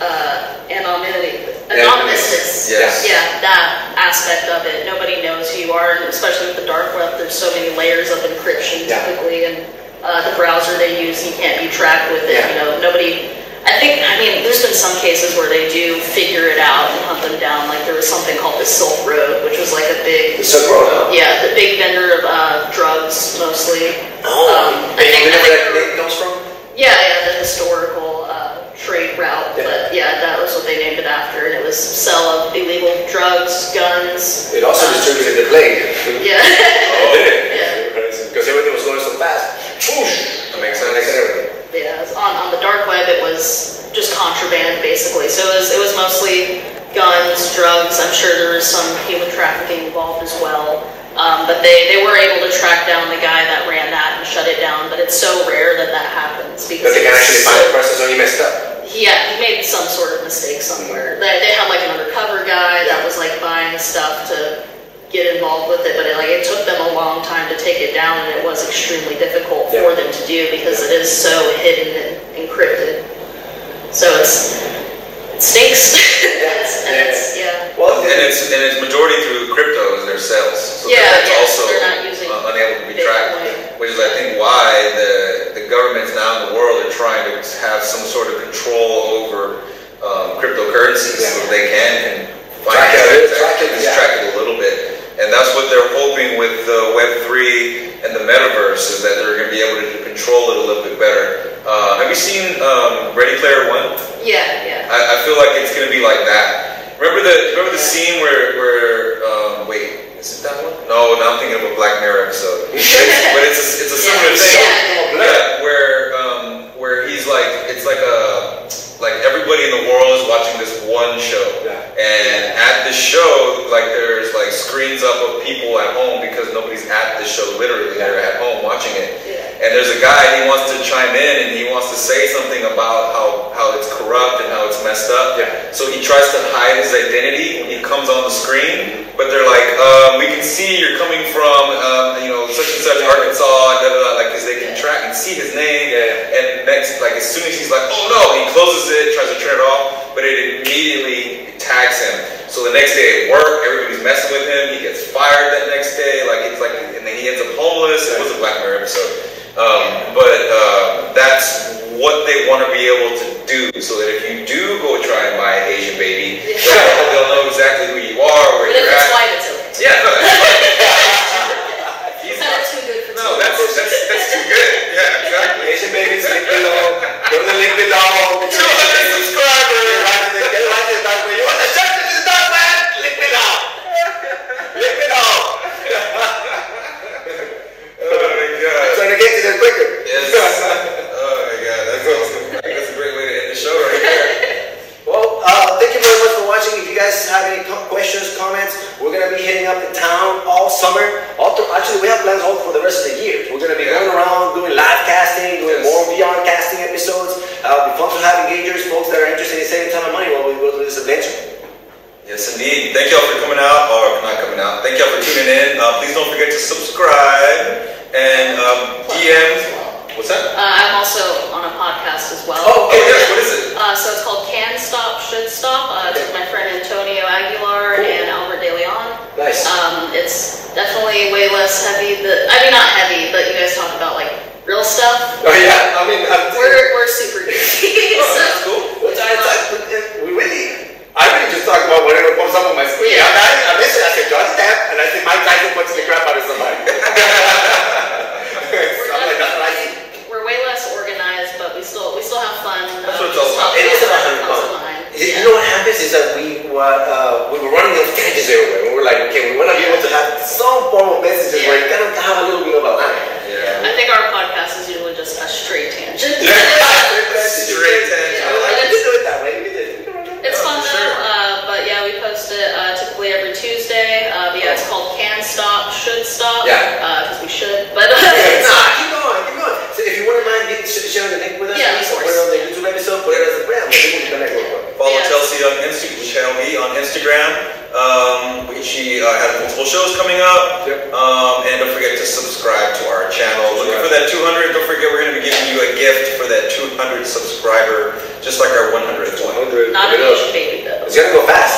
anonymousness. Yes. Yeah, that aspect of it. Nobody knows who you are, and especially with the dark web, there's so many layers of encryption typically, and the browser they use, you can't be tracked with it. Nobody. I mean, there's been some cases where they do figure it out and hunt them down. Like there was something called the Silk Road, which was like a big. The Silk Road, huh? Yeah, the big vendor of drugs mostly. I think where that name comes from? Yeah, the historical trade route. But that was what they named it after. And it was sell of illegal drugs, guns. It also distributed the plague. Yeah. Because everything was going so fast. Whoosh! That makes sense. Yeah, on the dark web it was just contraband basically. So it was mostly guns, drugs. I'm sure there was some human trafficking involved as well. But they were able to track down the guy that ran that and shut it down. But it's so rare that happens because But they can actually find the person, so he messed up. Yeah, he made some sort of mistake somewhere. They had like an undercover guy that was like buying stuff to get involved with it, but it took them a long time to take it down, and it was extremely difficult for them to do because it is so hidden and encrypted. So it stinks. Well, and it's majority through crypto is their sales. So that's also they're not using unable to be tracked, which is I think why the governments now in the world are trying to have some sort of control over cryptocurrencies so they can track it a little bit. And that's what they're hoping with Web3 and the metaverse is that they're going to be able to control it a little bit better. Have you seen Ready Player One? Yeah. I feel like it's going to be like that. Remember the scene where wait, is it that one? No, I'm thinking of a Black Mirror episode. But it's a similar thing. Yeah, where he's like, it's like everybody in the world is watching this one show, and at the show, there's screens up of people at home because nobody's at the show. Literally, they're at home watching it. And there's a guy, he wants to chime in and he wants to say something about how it's corrupt and how it's messed up. So he tries to hide his identity when he comes on the screen, but they're like, we can see you're coming from such and such Arkansas, because they can track and see his name. And next, as soon as he's like, oh no, he closes it, tries to turn it off, but it immediately tags him. So the next day at work, everybody's messing with him. He gets fired that next day. And then he ends up homeless. It was a Black Mirror episode. But that's what they want to be able to do, so that if you do go try and buy an Asian baby, they'll know exactly who you are, where you're at. That's why it's okay. Yeah, no, He's not too good for no, that's too good. Yeah, exactly. Asian babies, link below. Go to the link below. 200 subscribers. You want the shirt to the dark man? Link below. Link below. Oh my God. Trying to get to there quicker. Yes. Oh my God, that's awesome. That's a great way to end the show right there. Well, thank you very much for watching. If you guys have any questions, comments, we're going to be hitting up the town all summer. Actually, we have plans all for the rest of the year. We're going to be going around doing live casting, doing more VR casting episodes. It'll be fun to have engagers, folks that are interested in saving a ton of money while we go through this adventure. Yes, indeed. Thank y'all for coming out, or not coming out. Thank y'all for tuning in. Please don't forget to subscribe and DM. What's that? I'm also on a podcast as well. Oh, yes. What is it? So it's called Can Stop, Should Stop. It's with my friend Antonio Aguilar and Albert De Leon. Nice. It's definitely way less heavy. Not heavy, but you guys talk about real stuff. Oh yeah, we're super geeky. That's cool. I really just talk about whatever comes up on my screen. I mentioned, I said Johnny Depp, and I said Mike Tyson punching the crap out of somebody. We're way less organized, but we still have fun. That's what it's all about. It is about having fun. You know what happens is that we were running those tangents everywhere. We were like, okay, we want to be able to have some form of messages where you kind of have a little bit of a line. I think our podcast is usually just a straight tangent. Straight tangent. We can do it that way. It's fun though, but yeah, we post it typically every Tuesday. It's called Can Stop, Should Stop. Because we should, but keep going. So if you wouldn't mind sharing the link with us, of course. put it on the YouTube episode, put it as a brand. People can connect with it. Follow Chelsea on Channel B on Instagram. She has multiple shows coming up. And don't forget to subscribe to our channel. Looking for that 200. Don't forget we're going to be giving you a gift for that 200 subscriber, just like our 100th one. not an Asian baby though. It's going to go fast.